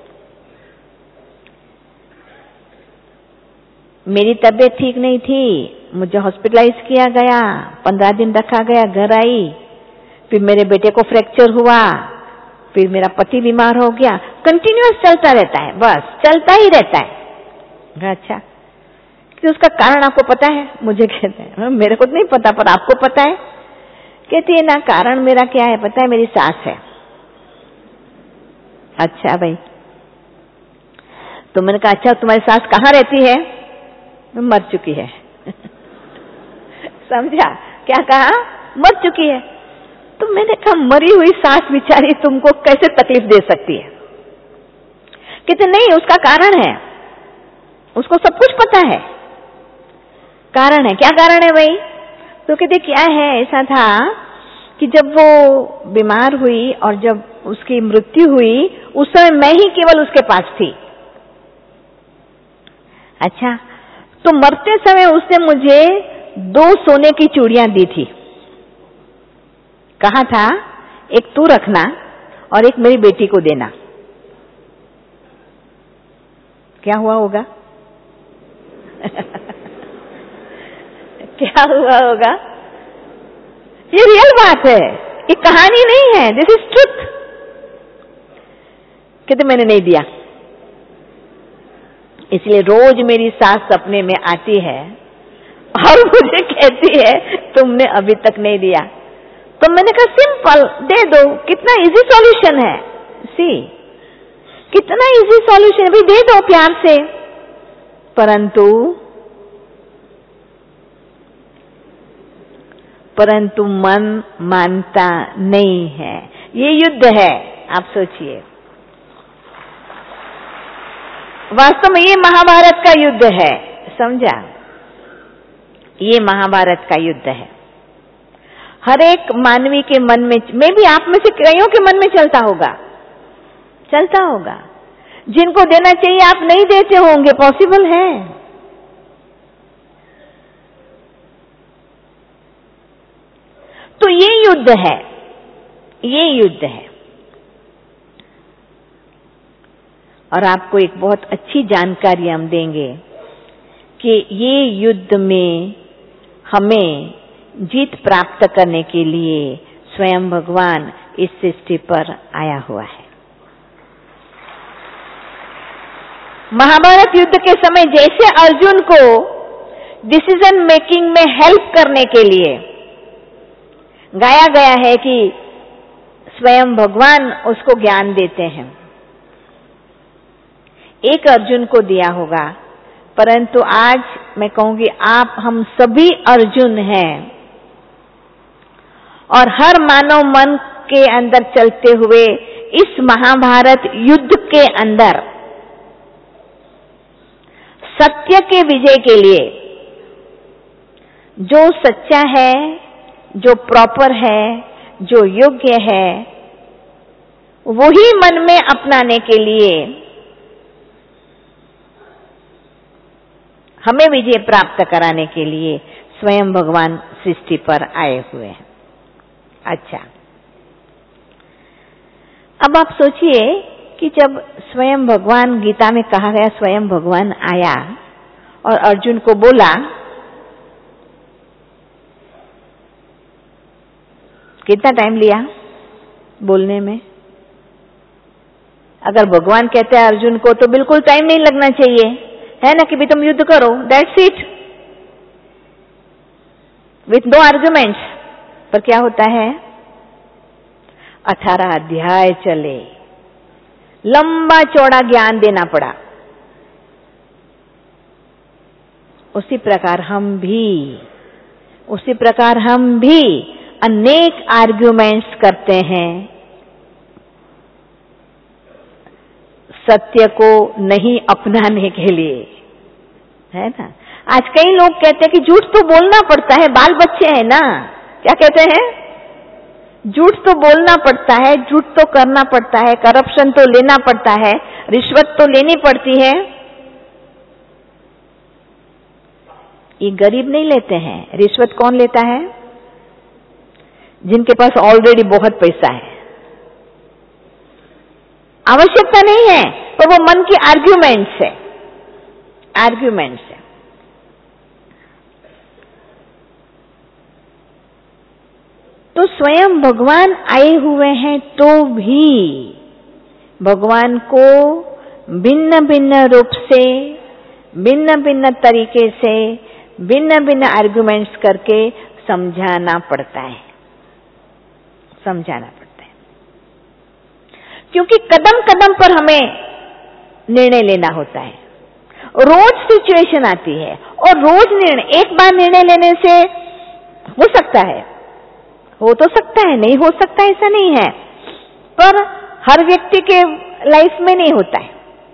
मेरी तबीयत ठीक नहीं थी, मुझे हॉस्पिटलाइज किया गया, 15 दिन रखा गया, घर आई, फिर मेरे बेटे को फ्रैक्चर हुआ, फिर मेरा पति बीमार हो गया, कंटिन्यूअस चलता रहता है, बस चलता ही रहता है। अच्छा, कि उसका कारण आपको पता है? मुझे कहते हैं मेरे को नहीं पता, पर आपको पता है? कहती है ना, कारण मेरा क्या है पता है? मेरी सास है। अच्छा भाई, तो मैंने कहा अच्छा तुम्हारी सास कहाँ रहती है? मर चुकी है। समझा? क्या कहा? मर चुकी है। तो मैंने कहा मरी हुई सास बेचारी तुमको कैसे तकलीफ दे सकती है? कहते नहीं, उसका कारण है, उसको सब कुछ पता है, कारण है। क्या कारण है भाई? तो कहते क्या है, ऐसा था कि जब वो बीमार हुई और जब उसकी मृत्यु हुई, उस समय मैं ही केवल उसके पास थी। अच्छा, तो मरते समय उसने मुझे 2 सोने की चूड़ियां दी थी, कहा था एक तू रखना और एक मेरी बेटी को देना। क्या हुआ होगा? क्या हुआ होगा? ये रियल बात है, ये कहानी नहीं है, दिस इज ट्रुथ। कहते मैंने नहीं दिया, इसलिए रोज मेरी सास सपने में आती है और मुझे कहती है तुमने अभी तक नहीं दिया। तो मैंने कहा सिंपल, दे दो, कितना इजी सॉल्यूशन है। सी, कितना इजी सॉल्यूशन है, भाई दे दो प्यार से। परंतु मन मानता नहीं है। ये युद्ध है, आप सोचिए। वास्तव में ये महाभारत का युद्ध है, समझा? ये महाभारत का युद्ध है। हर एक मानवी के मन में भी आप में से कईयों के मन में चलता होगा, चलता होगा। जिनको देना चाहिए आप नहीं देते होंगे, पॉसिबल है। तो ये युद्ध है, ये युद्ध है। और आपको एक बहुत अच्छी जानकारी हम देंगे कि ये युद्ध में हमें जीत प्राप्त करने के लिए स्वयं भगवान इस सृष्टि पर आया हुआ है। महाभारत युद्ध के समय जैसे अर्जुन को डिसीजन मेकिंग में हेल्प करने के लिए गाया गया है कि स्वयं भगवान उसको ज्ञान देते हैं, एक अर्जुन को दिया होगा, परंतु आज मैं कहूंगी आप हम सभी अर्जुन हैं। और हर मानव मन के अंदर चलते हुए इस महाभारत युद्ध के अंदर सत्य के विजय के लिए जो सच्चा है, जो प्रॉपर है, जो योग्य है, वही मन में अपनाने के लिए हमें विजय प्राप्त कराने के लिए स्वयं भगवान सृष्टि पर आए हुए हैं। अच्छा, अब आप सोचिए कि जब स्वयं भगवान, गीता में कहा गया स्वयं भगवान आया और अर्जुन को बोला, कितना टाइम लिया बोलने में? अगर भगवान कहते हैं अर्जुन को तो बिल्कुल टाइम नहीं लगना चाहिए, है ना, कि भी तुम युद्ध करो, that's it, with no arguments. पर क्या होता है, 18 अध्याय चले, लंबा चौड़ा ज्ञान देना पड़ा। उसी प्रकार हम भी अनेक आर्ग्यूमेंट्स करते हैं सत्य को नहीं अपनाने के लिए, है ना। आज कई लोग कहते हैं कि झूठ तो बोलना पड़ता है, बाल बच्चे हैं ना, क्या कहते हैं, झूठ तो बोलना पड़ता है, झूठ तो करना पड़ता है, करप्शन तो लेना पड़ता है, रिश्वत तो लेनी पड़ती है। ये गरीब नहीं लेते हैं, रिश्वत कौन लेता है, जिनके पास ऑलरेडी बहुत पैसा है, आवश्यकता नहीं है, पर वो मन की आर्ग्यूमेंट्स है। तो स्वयं भगवान आए हुए हैं तो भी भगवान को भिन्न भिन्न रूप से, भिन्न भिन्न तरीके से, भिन्न भिन्न आर्ग्यूमेंट्स करके समझाना पड़ता है, क्योंकि कदम कदम पर हमें निर्णय लेना होता है। रोज सिचुएशन आती है और रोज निर्णय, एक बार निर्णय लेने से हो सकता है, हो तो सकता है, नहीं हो सकता ऐसा नहीं है, पर हर व्यक्ति के लाइफ में नहीं होता है।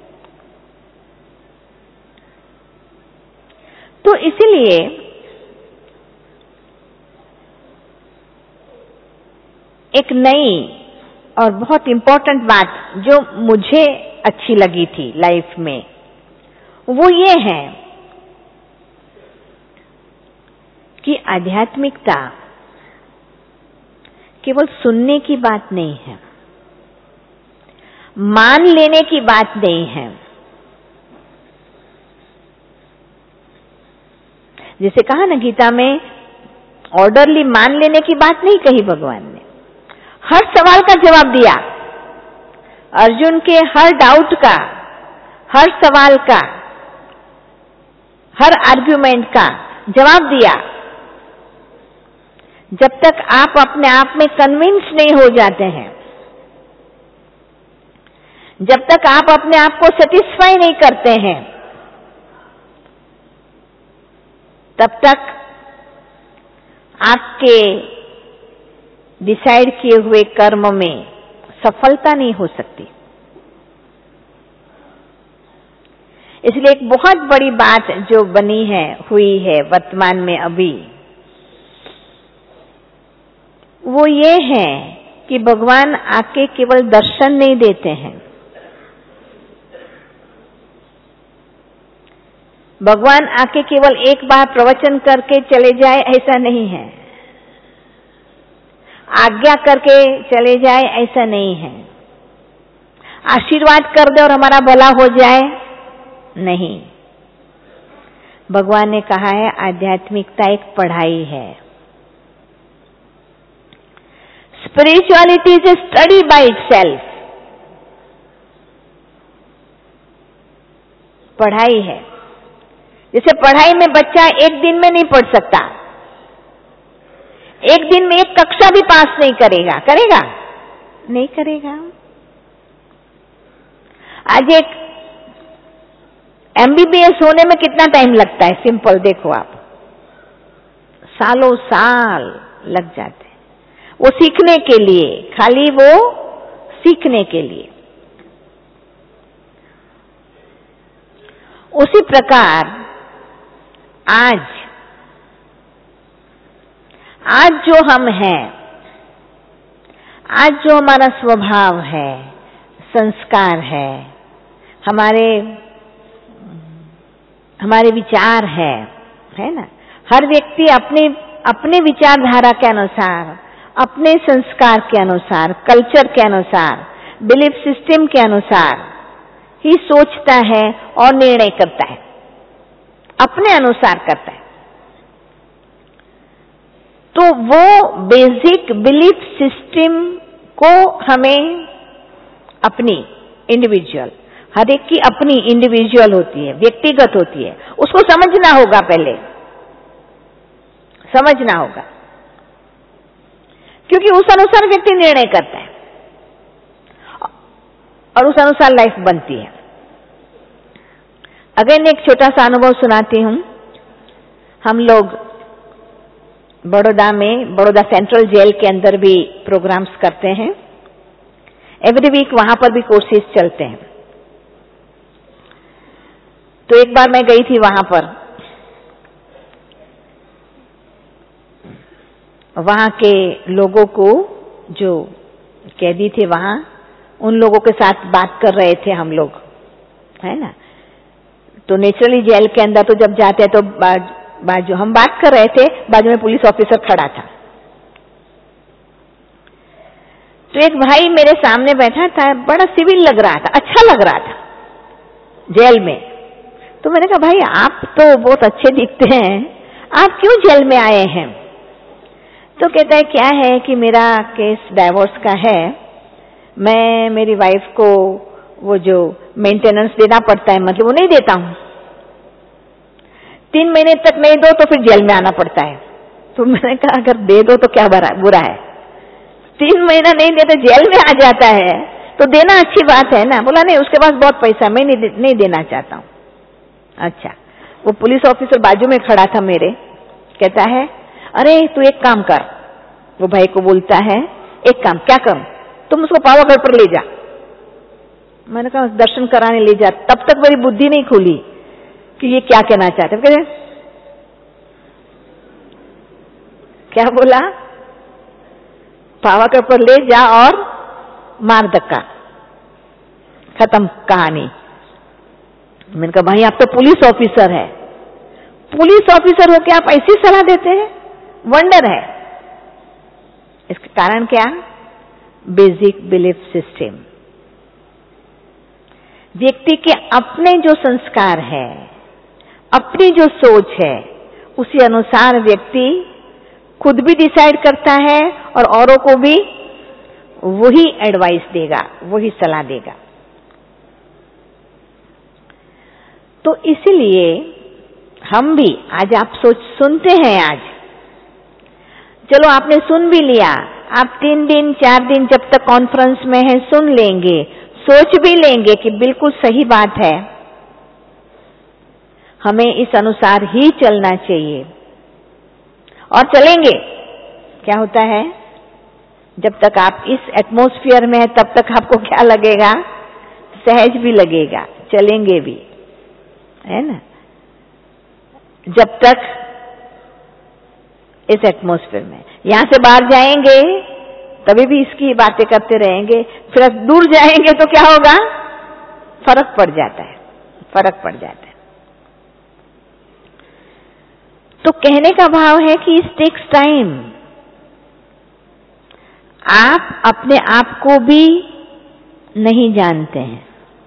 तो इसीलिए एक नई और बहुत इंपॉर्टेंट बात जो मुझे अच्छी लगी थी लाइफ में, वो ये है कि आध्यात्मिकता केवल सुनने की बात नहीं है, मान लेने की बात नहीं है। जैसे कहा ना गीता में, ऑर्डरली मान लेने की बात नहीं कही भगवान ने, हर सवाल का जवाब दिया, अर्जुन के हर डाउट का, हर सवाल का, हर आर्ग्यूमेंट का जवाब दिया। जब तक आप अपने आप में कन्विंस नहीं हो जाते हैं, जब तक आप अपने आप को सेटिस्फाई नहीं करते हैं, तब तक आपके डिसाइड किए हुए कर्म में सफलता नहीं हो सकती। इसलिए एक बहुत बड़ी बात जो बनी है, हुई है वर्तमान में अभी, वो ये है कि भगवान आके केवल दर्शन नहीं देते हैं, भगवान आके केवल एक बार प्रवचन करके चले जाए ऐसा नहीं है, आज्ञा करके चले जाए ऐसा नहीं है, आशीर्वाद कर दे और हमारा भला हो जाए, नहीं। भगवान ने कहा है आध्यात्मिकता एक पढ़ाई है, spirituality is a study by itself, पढ़ाई है। जैसे पढ़ाई में बच्चा एक दिन में नहीं पढ़ सकता, एक दिन में एक कक्षा भी पास नहीं करेगा, करेगा? नहीं करेगा। आज एक MBBS होने में कितना टाइम लगता है? सिंपल देखो आप, सालों साल लग जाते हैं वो सीखने के लिए, खाली वो सीखने के लिए। उसी प्रकार आज जो हम हैं, आज जो हमारा स्वभाव है, संस्कार है, हमारे विचार है ना, हर व्यक्ति अपने विचारधारा के अनुसार, अपने संस्कार के अनुसार, कल्चर के अनुसार, बिलीफ सिस्टम के अनुसार ही सोचता है और निर्णय करता है, अपने अनुसार करता है। तो वो बेसिक बिलीफ सिस्टम को हमें अपनी इंडिविजुअल, हर एक की अपनी इंडिविजुअल होती है, व्यक्तिगत होती है। उसको समझना होगा, पहले समझना होगा, क्योंकि उस अनुसार व्यक्ति निर्णय करता है और उस अनुसार लाइफ बनती है। अगेन एक छोटा सा अनुभव सुनाती हूं। हम लोग बड़ौदा में, बड़ौदा सेंट्रल जेल के अंदर भी प्रोग्राम्स करते हैं। एवरी वीक वहां पर भी कोर्सेज चलते हैं। तो एक बार मैं गई थी वहां पर, वहां के लोगों को, जो कैदी थे वहां, उन लोगों के साथ बात कर रहे थे हम लोग, है ना। तो नेचुरली जेल के अंदर तो जब जाते हैं तो बाजू हम बात कर रहे थे, बाजू में पुलिस ऑफिसर खड़ा था। तो एक भाई मेरे सामने बैठा था, बड़ा सिविल लग रहा था, अच्छा लग रहा था जेल में। तो मैंने कहा, भाई आप तो बहुत अच्छे दिखते हैं, आप क्यों जेल में आए हैं? तो कहता है, क्या है कि मेरा केस डाइवोर्स का है, मैं मेरी वाइफ को वो जो मेंटेनेंस देना पड़ता है, मतलब वो नहीं देता हूं, 3 महीने तक नहीं दो तो फिर जेल में आना पड़ता है। तो मैंने कहा, अगर दे दो तो क्या बुरा है, 3 महीना नहीं दे तो जेल में आ जाता है, तो देना अच्छी बात है ना। बोला, नहीं, उसके पास बहुत पैसा, मैं नहीं देना चाहता हूं। अच्छा, वो पुलिस ऑफिसर बाजू में खड़ा था मेरे, कहता है, अरे तू एक काम कर, वो भाई को बोलता है, एक काम, क्या काम? तुम उसको पावागढ़ पर ले जा। मैंने कहा, दर्शन कराने ले जा। तब तक मेरी बुद्धि नहीं खुली कि ये क्या कहना चाहते हैं। कहते क्या बोला? पावागढ़ पर ले जा और मार धक्का, खत्म कहानी। मैंने कहा, भाई आप तो पुलिस ऑफिसर है, पुलिस ऑफिसर होके आप ऐसी सलाह देते हैं, वंडर है। इसका कारण क्या? Basic belief system. व्यक्ति के अपने जो संस्कार है, अपनी जो सोच है, उसी अनुसार व्यक्ति खुद भी डिसाइड करता है और औरों को भी वही एडवाइस देगा, वही सलाह देगा। तो इसीलिए हम भी आज, आप सुनते हैं आज, चलो आपने सुन भी लिया, आप 3 दिन 4 दिन जब तक कॉन्फ्रेंस में हैं सुन लेंगे, सोच भी लेंगे कि बिल्कुल सही बात है, हमें इस अनुसार ही चलना चाहिए, और चलेंगे। क्या होता है, जब तक आप इस एटमॉस्फेयर में हैं तब तक आपको क्या लगेगा? सहज भी लगेगा, चलेंगे भी, है ना। जब तक इस एटमॉस्फेयर में, यहां से बाहर जाएंगे तभी भी इसकी बातें करते रहेंगे, फिर दूर जाएंगे तो क्या होगा? फर्क पड़ जाता है, फर्क पड़ जाता है। तो कहने का भाव है कि इट टेक्स टाइम। आप अपने आप को भी नहीं जानते हैं,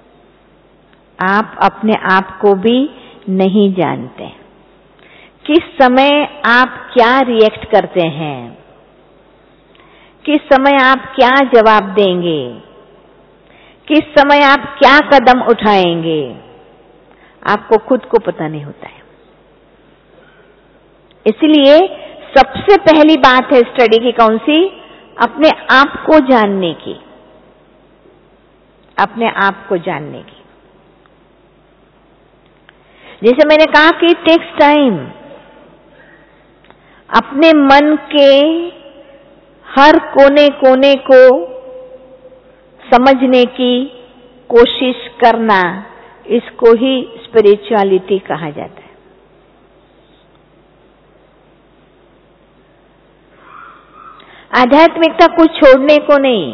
आप अपने आप को भी नहीं जानते हैं। किस समय आप क्या रिएक्ट करते हैं, किस समय आप क्या जवाब देंगे, किस समय आप क्या कदम उठाएंगे, आपको खुद को पता नहीं होता है। इसलिए सबसे पहली बात है स्टडी की कौन सी? अपने आप को जानने की, अपने आप को जानने की। जैसे मैंने कहा कि इट टेक्स टाइम। अपने मन के हर कोने कोने को समझने की कोशिश करना, इसको ही स्पिरिचुअलिटी कहा जाता है। आध्यात्मिकता कुछ छोड़ने को नहीं,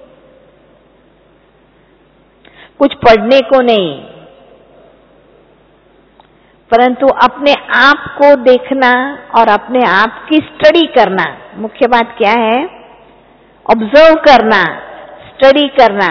कुछ पढ़ने को नहीं, परंतु अपने आप को देखना और अपने आप की स्टडी करना। मुख्य बात क्या है? ऑब्जर्व करना, स्टडी करना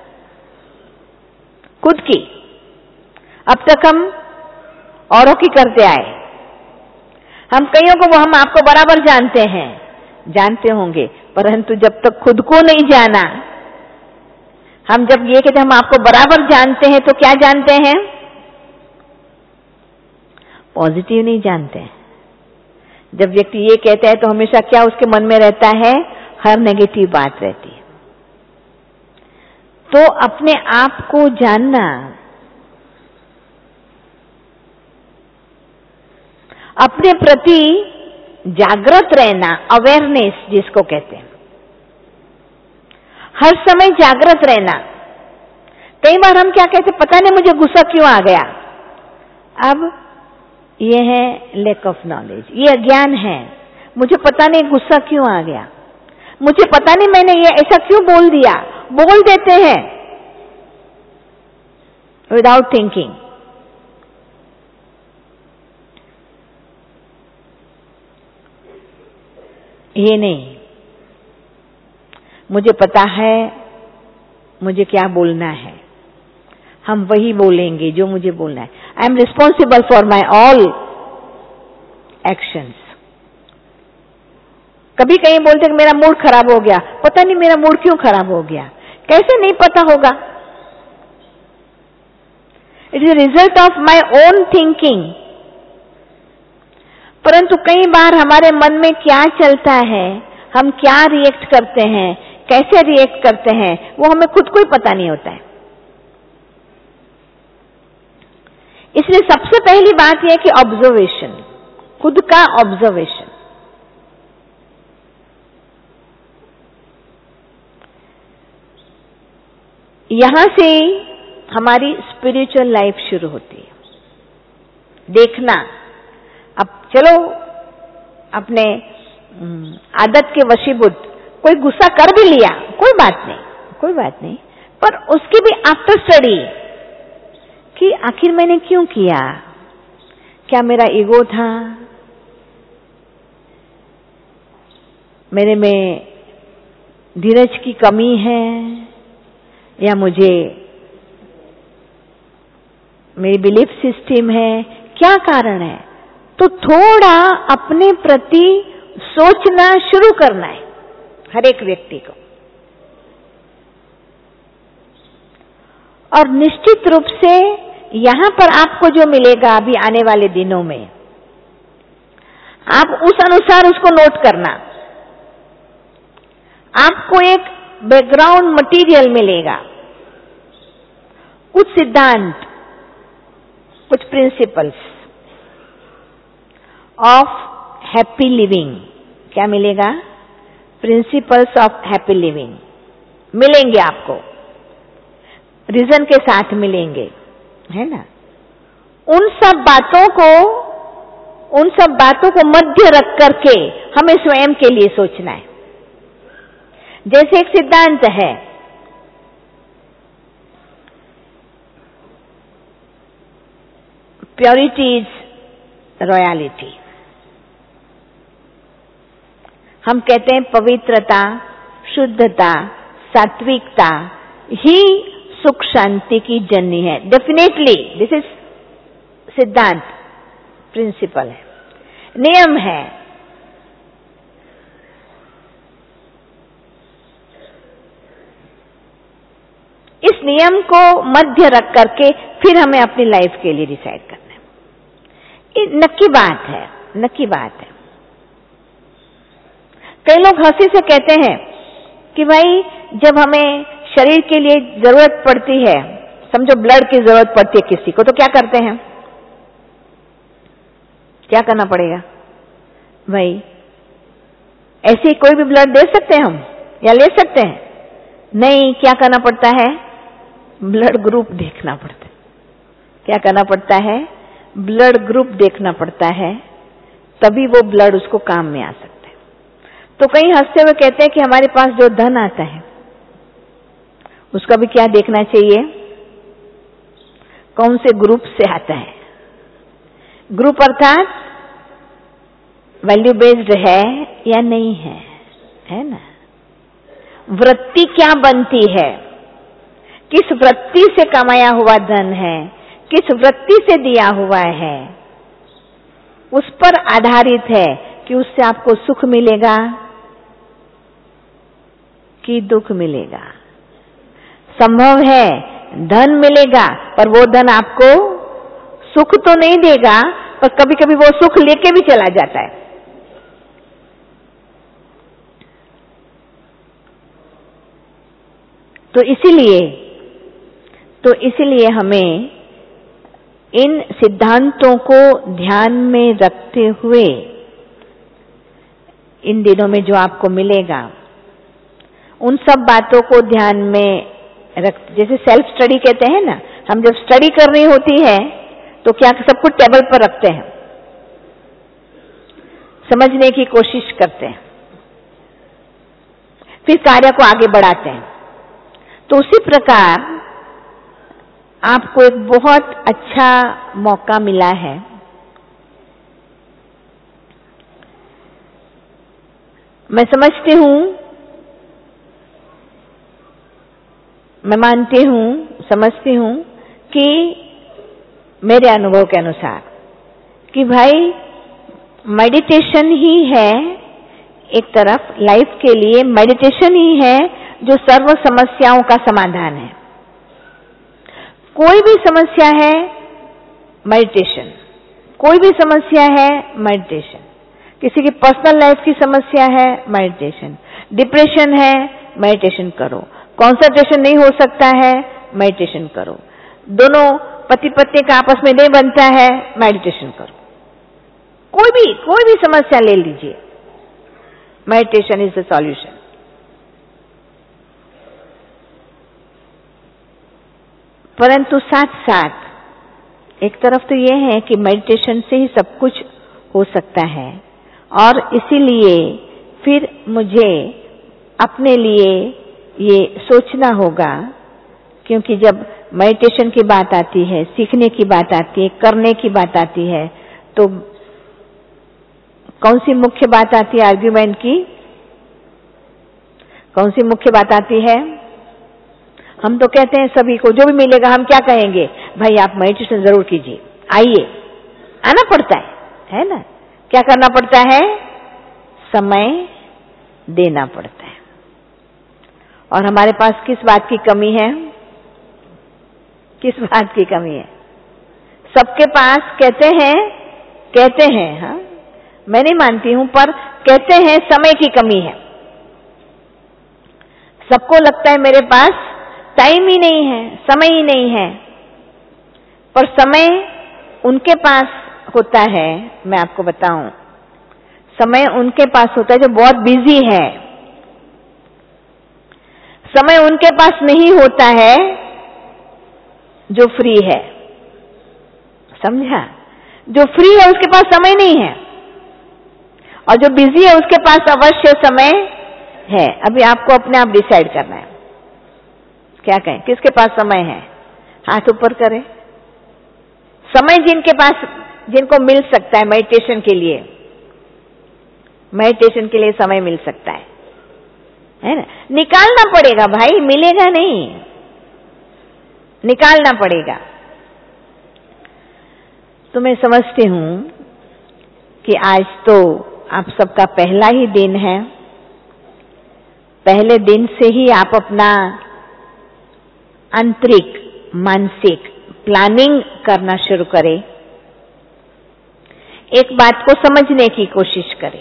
खुद की। अब तक हम औरों की करते आए, हम कईयों को हम आपको बराबर जानते हैं, जानते होंगे, परंतु जब तक खुद को नहीं जाना, हम जब ये कहते हैं हम आपको बराबर जानते हैं, तो क्या जानते हैं? पॉजिटिव नहीं जानते हैं। जब व्यक्ति ये कहता है तो हमेशा क्या उसके मन में रहता है? हर नेगेटिव बात रहती है। तो अपने आप को जानना, अपने प्रति जागृत रहना, अवेयरनेस जिसको कहते हैं, हर समय जागृत रहना। कई बार हम क्या कहते हैं, पता नहीं मुझे गुस्सा क्यों आ गया। अब ये है लैक ऑफ नॉलेज, ये अज्ञान है। मुझे पता नहीं गुस्सा क्यों आ गया, मुझे पता नहीं मैंने ये ऐसा क्यों बोल दिया। बोल देते हैं विदाउट थिंकिंग। ये नहीं, मुझे पता है मुझे क्या बोलना है, हम वही बोलेंगे जो मुझे बोलना है। I am responsible for my all actions. कभी कहीं बोलते कि मेरा मूड खराब हो गया, पता नहीं मेरा मूड क्यों खराब हो गया। कैसे नहीं पता होगा? It is result of my own thinking. परंतु कई बार हमारे मन में क्या चलता है, हम क्या रिएक्ट करते हैं, कैसे रिएक्ट करते हैं, वो हमें खुद को ही पता नहीं होता है। इसलिए सबसे पहली बात यह है कि ऑब्जर्वेशन, खुद का ऑब्जर्वेशन। यहां से हमारी स्पिरिचुअल लाइफ शुरू होती है। देखना, अब चलो अपने आदत के वशीभूत कोई गुस्सा कर भी लिया, कोई बात नहीं, कोई बात नहीं, पर उसकी भी आफ्टर स्टडी कि आखिर मैंने क्यों किया। क्या मेरा ईगो था, मेरे में धीरज की कमी है, या मुझे मेरी बिलीफ सिस्टम है, क्या कारण है। तो थोड़ा अपने प्रति सोचना शुरू करना है हर एक व्यक्ति को। और निश्चित रूप से यहां पर आपको जो मिलेगा अभी आने वाले दिनों में, आप उस अनुसार उसको नोट करना। आपको एक बैकग्राउंड मटेरियल मिलेगा, कुछ सिद्धांत, कुछ प्रिंसिपल्स ऑफ हैप्पी लिविंग। क्या मिलेगा? प्रिंसिपल्स ऑफ हैप्पी लिविंग मिलेंगे आपको, रीजन के साथ मिलेंगे, है ना। उन सब बातों को मध्य रख करके हमें स्वयं के लिए सोचना है। जैसे एक सिद्धांत है, प्योरिटी इज रॉयलिटी। हम कहते हैं पवित्रता, शुद्धता, सात्विकता ही सुख शांति की जननी है। डेफिनेटली दिस इज सिद्धांत, प्रिंसिपल है, नियम है। इस नियम को मध्य रख करके फिर हमें अपनी लाइफ के लिए डिसाइड करना है। ये नक्की बात है, नक्की बात है। कई लोग हंसी से कहते हैं कि भाई जब हमें शरीर के लिए जरूरत पड़ती है, समझो ब्लड की जरूरत पड़ती है किसी को, तो क्या करते हैं? क्या करना पड़ेगा भाई? ऐसे कोई भी ब्लड दे सकते हैं हम या ले सकते हैं? नहीं, क्या करना पड़ता है? ब्लड ग्रुप देखना पड़ता है। क्या करना पड़ता है? ब्लड ग्रुप देखना पड़ता है, तभी वो ब्लड उसको काम में आ सकता है। तो कई हंसते हुए कहते हैं कि हमारे पास जो धन आता है उसका भी क्या देखना चाहिए? कौन से ग्रुप से आता है। ग्रुप अर्थात वैल्यू बेस्ड है या नहीं है, है ना। वृत्ति क्या बनती है, किस वृत्ति से कमाया हुआ धन है, किस वृत्ति से दिया हुआ है, उस पर आधारित है कि उससे आपको सुख मिलेगा कि दुख मिलेगा, संभव है धन मिलेगा, पर वो धन आपको सुख तो नहीं देगा, पर कभी कभी वो सुख लेके भी चला जाता है। तो इसीलिए हमें इन सिद्धांतों को ध्यान में रखते हुए इन दिनों में जो आपको मिलेगा उन सब बातों को ध्यान में रख, जैसे सेल्फ स्टडी कहते हैं ना, हम जब स्टडी करनी होती है तो क्या सब कुछ टेबल पर रखते हैं, समझने की कोशिश करते हैं, फिर कार्य को आगे बढ़ाते हैं। तो उसी प्रकार आपको एक बहुत अच्छा मौका मिला है। मैं समझती हूं, मैं मानती हूं, समझती हूं कि मेरे अनुभव के अनुसार कि भाई मेडिटेशन ही है, एक तरफ लाइफ के लिए मेडिटेशन ही है जो सर्व समस्याओं का समाधान है। कोई भी समस्या है मेडिटेशन, कोई भी समस्या है मेडिटेशन, किसी की पर्सनल लाइफ की समस्या है मेडिटेशन, डिप्रेशन है मेडिटेशन करो, कंसंट्रेशन नहीं हो सकता है मेडिटेशन करो, दोनों पति पत्नी का आपस में नहीं बनता है मेडिटेशन करो, कोई भी समस्या ले लीजिए, मेडिटेशन इज द सॉल्यूशन। परंतु साथ साथ एक तरफ तो ये है कि मेडिटेशन से ही सब कुछ हो सकता है, और इसीलिए फिर मुझे अपने लिए ये सोचना होगा, क्योंकि जब मेडिटेशन की बात आती है, सीखने की बात आती है, करने की बात आती है, तो कौन सी मुख्य बात आती है आर्ग्यूमेंट की? कौन सी मुख्य बात आती है? हम तो कहते हैं सभी को जो भी मिलेगा हम क्या कहेंगे, भाई आप मेडिटेशन जरूर कीजिए, आइए, आना पड़ता है ना? क्या करना पड़ता है? समय देना पड़ता है। और हमारे पास किस बात की कमी है? किस बात की कमी है? सबके पास कहते हैं, हाँ, मैं नहीं मानती हूं, पर कहते हैं समय की कमी है। सबको लगता है मेरे पास टाइम ही नहीं है, समय ही नहीं है, पर समय उनके पास होता है। मैं आपको बताऊं, समय उनके पास होता है जो बहुत बिजी है, समय उनके पास नहीं होता है जो फ्री है। समझा? जो फ्री है उसके पास समय नहीं है, और जो बिजी है उसके पास अवश्य समय है। अभी आपको अपने आप डिसाइड करना है, क्या कहें, किसके पास समय है? हाथ ऊपर करें। समय जिनको मिल सकता है मेडिटेशन के लिए, मेडिटेशन के लिए समय मिल सकता है ना? निकालना पड़ेगा भाई, मिलेगा नहीं, निकालना पड़ेगा। तो मैं समझती हूं कि आज तो आप सबका पहला ही दिन है। पहले दिन से ही आप अपना आंतरिक मानसिक प्लानिंग करना शुरू करें। एक बात को समझने की कोशिश करें,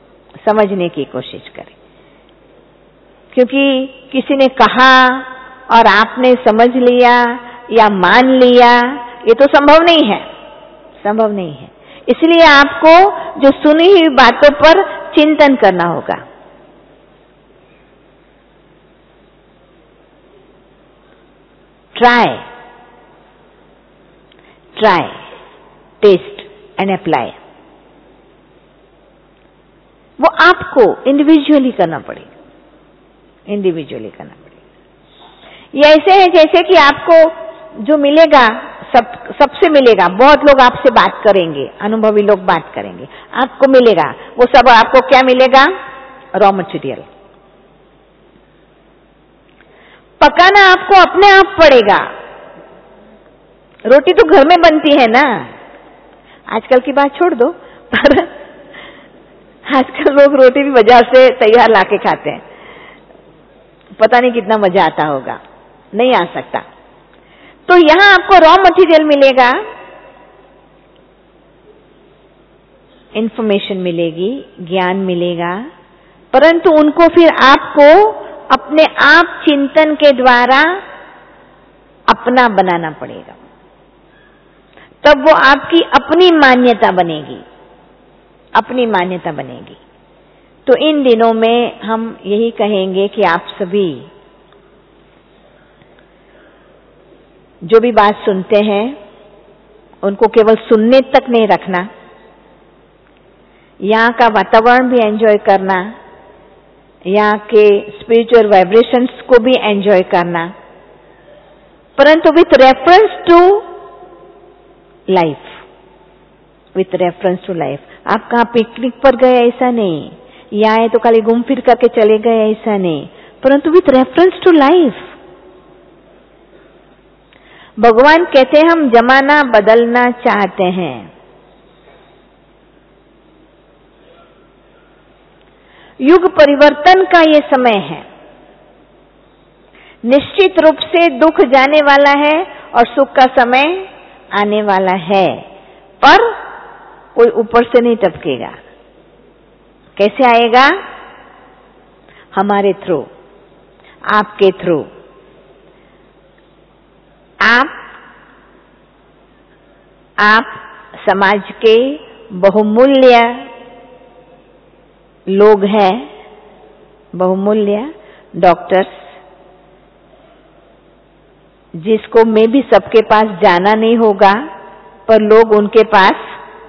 क्योंकि किसी ने कहा और आपने समझ लिया या मान लिया, ये तो संभव नहीं है। इसलिए आपको जो सुनी हुई बातों पर चिंतन करना होगा। Try, test and apply. वो आपको इंडिविजुअली करना पड़ेगा, ये ऐसे है जैसे कि आपको जो मिलेगा सबसे मिलेगा। बहुत लोग आपसे बात करेंगे, अनुभवी लोग बात करेंगे, आपको मिलेगा वो सब। आपको क्या मिलेगा? Raw material. पकाना आपको अपने आप पड़ेगा। रोटी तो घर में बनती है ना, आजकल की बात छोड़ दो, पर आजकल लोग रोटी भी बाजार से तैयार लाके खाते हैं। पता नहीं कितना मजा आता होगा, नहीं आ सकता। तो यहां आपको रॉ मटेरियल मिलेगा, इंफॉर्मेशन मिलेगी, ज्ञान मिलेगा, परंतु उनको फिर आपको अपने आप चिंतन के द्वारा अपना बनाना पड़ेगा, तब वो आपकी अपनी मान्यता बनेगी, अपनी मान्यता बनेगी। तो इन दिनों में हम यही कहेंगे कि आप सभी जो भी बात सुनते हैं उनको केवल सुनने तक नहीं रखना, यहाँ का वातावरण भी एंजॉय करना, यहाँ के स्पिरिचुअल वाइब्रेशंस को भी एंजॉय करना, परंतु with reference to life, with reference to life. आप कहाँ पिकनिक पर गए ऐसा नहीं, यहाँ आए तो खाली घूम फिर करके चले गए ऐसा नहीं, परंतु विथ रेफरेंस टू लाइफ। भगवान कहते हैं हम जमाना बदलना चाहते हैं, युग परिवर्तन का ये समय है। निश्चित रूप से दुख जाने वाला है और सुख का समय आने वाला है, पर कोई ऊपर से नहीं टपकेगा। कैसे आएगा? हमारे थ्रू, आपके थ्रू। आप समाज के बहुमूल्य लोग हैं, बहुमूल्य डॉक्टर्स, जिसको मे भी सबके पास जाना नहीं होगा, पर लोग उनके पास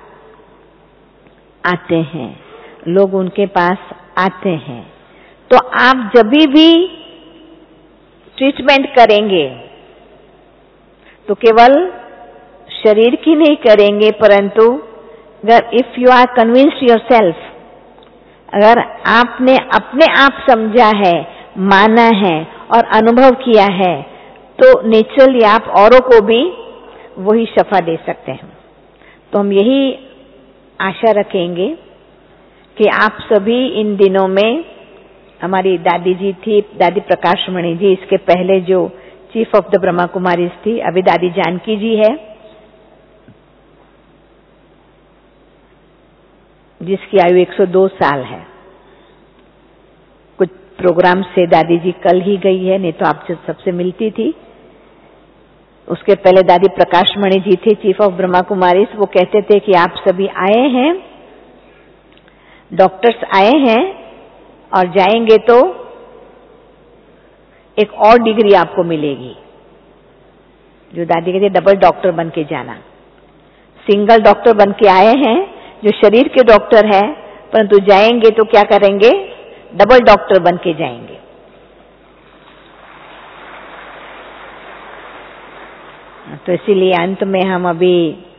आते हैं, लोग उनके पास आते हैं। तो आप जब भी ट्रीटमेंट करेंगे तो केवल शरीर की नहीं करेंगे, परंतु अगर if you are convinced yourself, अगर आपने अपने आप समझा है, माना है और अनुभव किया है, तो नेचुरली आप औरों को भी वही शफा दे सकते हैं। तो हम यही आशा रखेंगे कि आप सभी इन दिनों में, हमारी दादी जी थी, दादी प्रकाशमणि जी, इसके पहले जो chief of the Brahma Kumaris थी, अभी दादी जानकी जी है, जिसकी आयु 102 साल है। कुछ प्रोग्राम से दादी जी कल ही गई है, नहीं तो आपसे सबसे मिलती थी। उसके पहले दादी प्रकाशमणि जी थी, चीफ ऑफ ब्रह्मा कुमारीज। वो कहते थे कि आप सभी आए हैं, डॉक्टर्स आए हैं और जाएंगे तो एक और डिग्री आपको मिलेगी, जो दादी कहती है डबल डॉक्टर बन के जाना। सिंगल डॉक्टर बन के आए हैं जो शरीर के डॉक्टर है, परंतु जाएंगे तो क्या करेंगे? डबल डॉक्टर बन के जाएंगे। तो इसीलिए अंत में हम अभी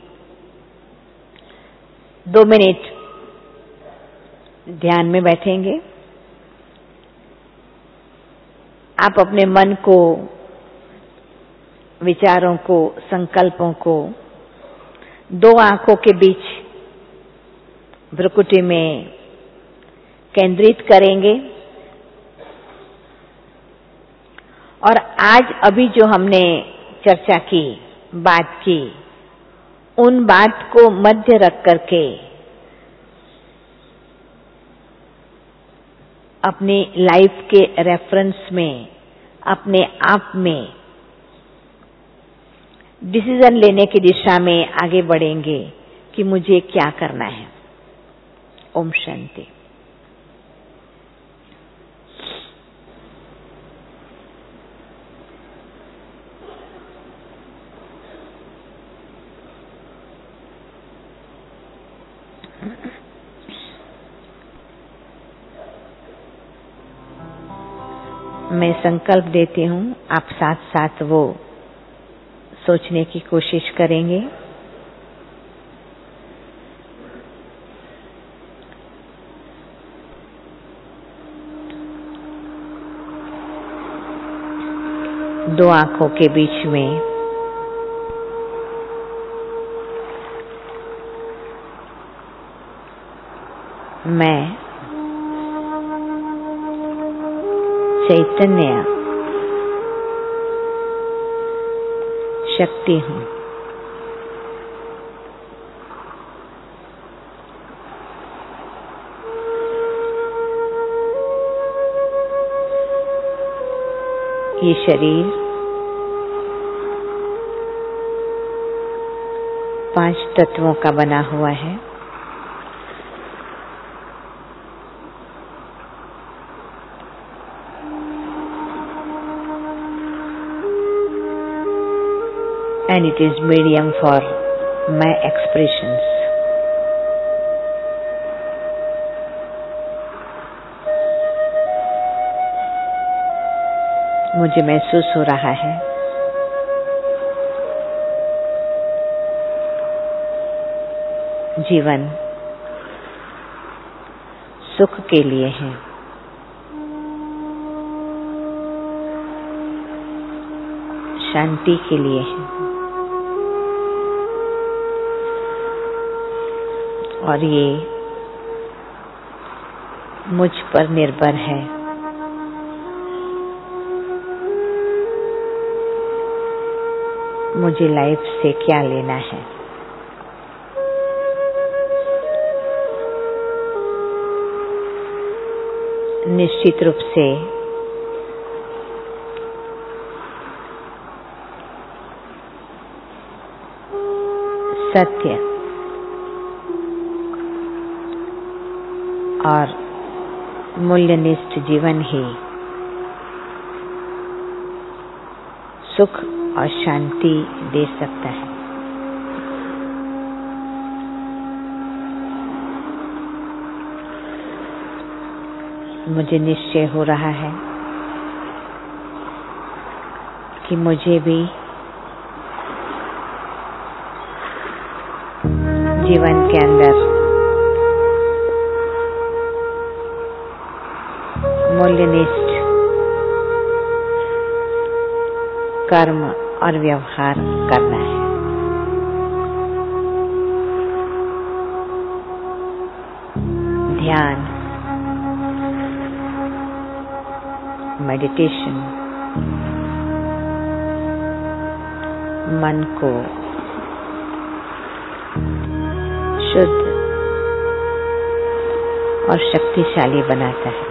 2 मिनट ध्यान में बैठेंगे। आप अपने मन को, विचारों को, संकल्पों को 2 आंखों के बीच भ्रुकुटी में केंद्रित करेंगे और आज अभी जो हमने चर्चा की, बात की, उन बात को मध्य रख करके अपनी लाइफ के रेफरेंस में, अपने आप में डिसीजन लेने की दिशा में आगे बढ़ेंगे कि मुझे क्या करना है। ओम शांति। मैं संकल्प देती हूँ, आप साथ साथ वो सोचने की कोशिश करेंगे। दो आंखों के बीच में मैं चैतन्य शक्ति हूँ। ये शरीर 5 तत्वों का बना हुआ है। And it is medium for my expressions. मुझे महसूस हो रहा है जीवन सुख के लिए है, शांति के लिए है, और ये मुझ पर निर्भर है। मुझे लाइफ से क्या लेना है। निश्चित रूप से सत्य और मूल्यनिष्ठ जीवन ही सुख और शांति दे सकता है। मुझे निश्चय हो रहा है कि मुझे भी जीवन के अंदर मूल्यनिष्ठ कर्म और व्यवहार करना है। ध्यान, मेडिटेशन मन को शुद्ध और शक्तिशाली बनाता है।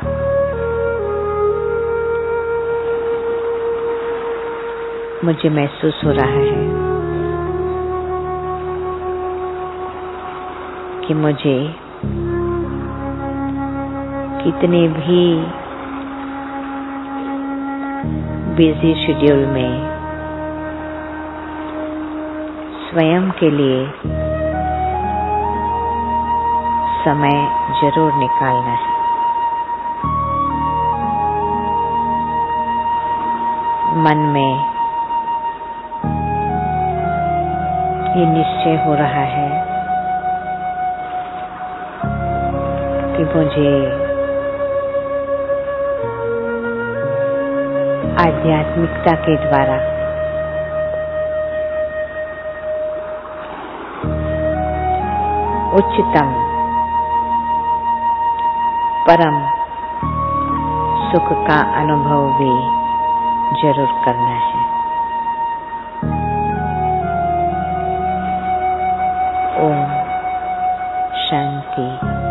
मुझे महसूस हो रहा है कि मुझे कितने भी बिजी शेड्यूल में स्वयं के लिए समय जरूर निकालना है। मन में ये निश्चय हो रहा है कि मुझे आध्यात्मिकता के द्वारा उच्चतम परम सुख का अनुभव भी जरूर करना है। ओम शांति।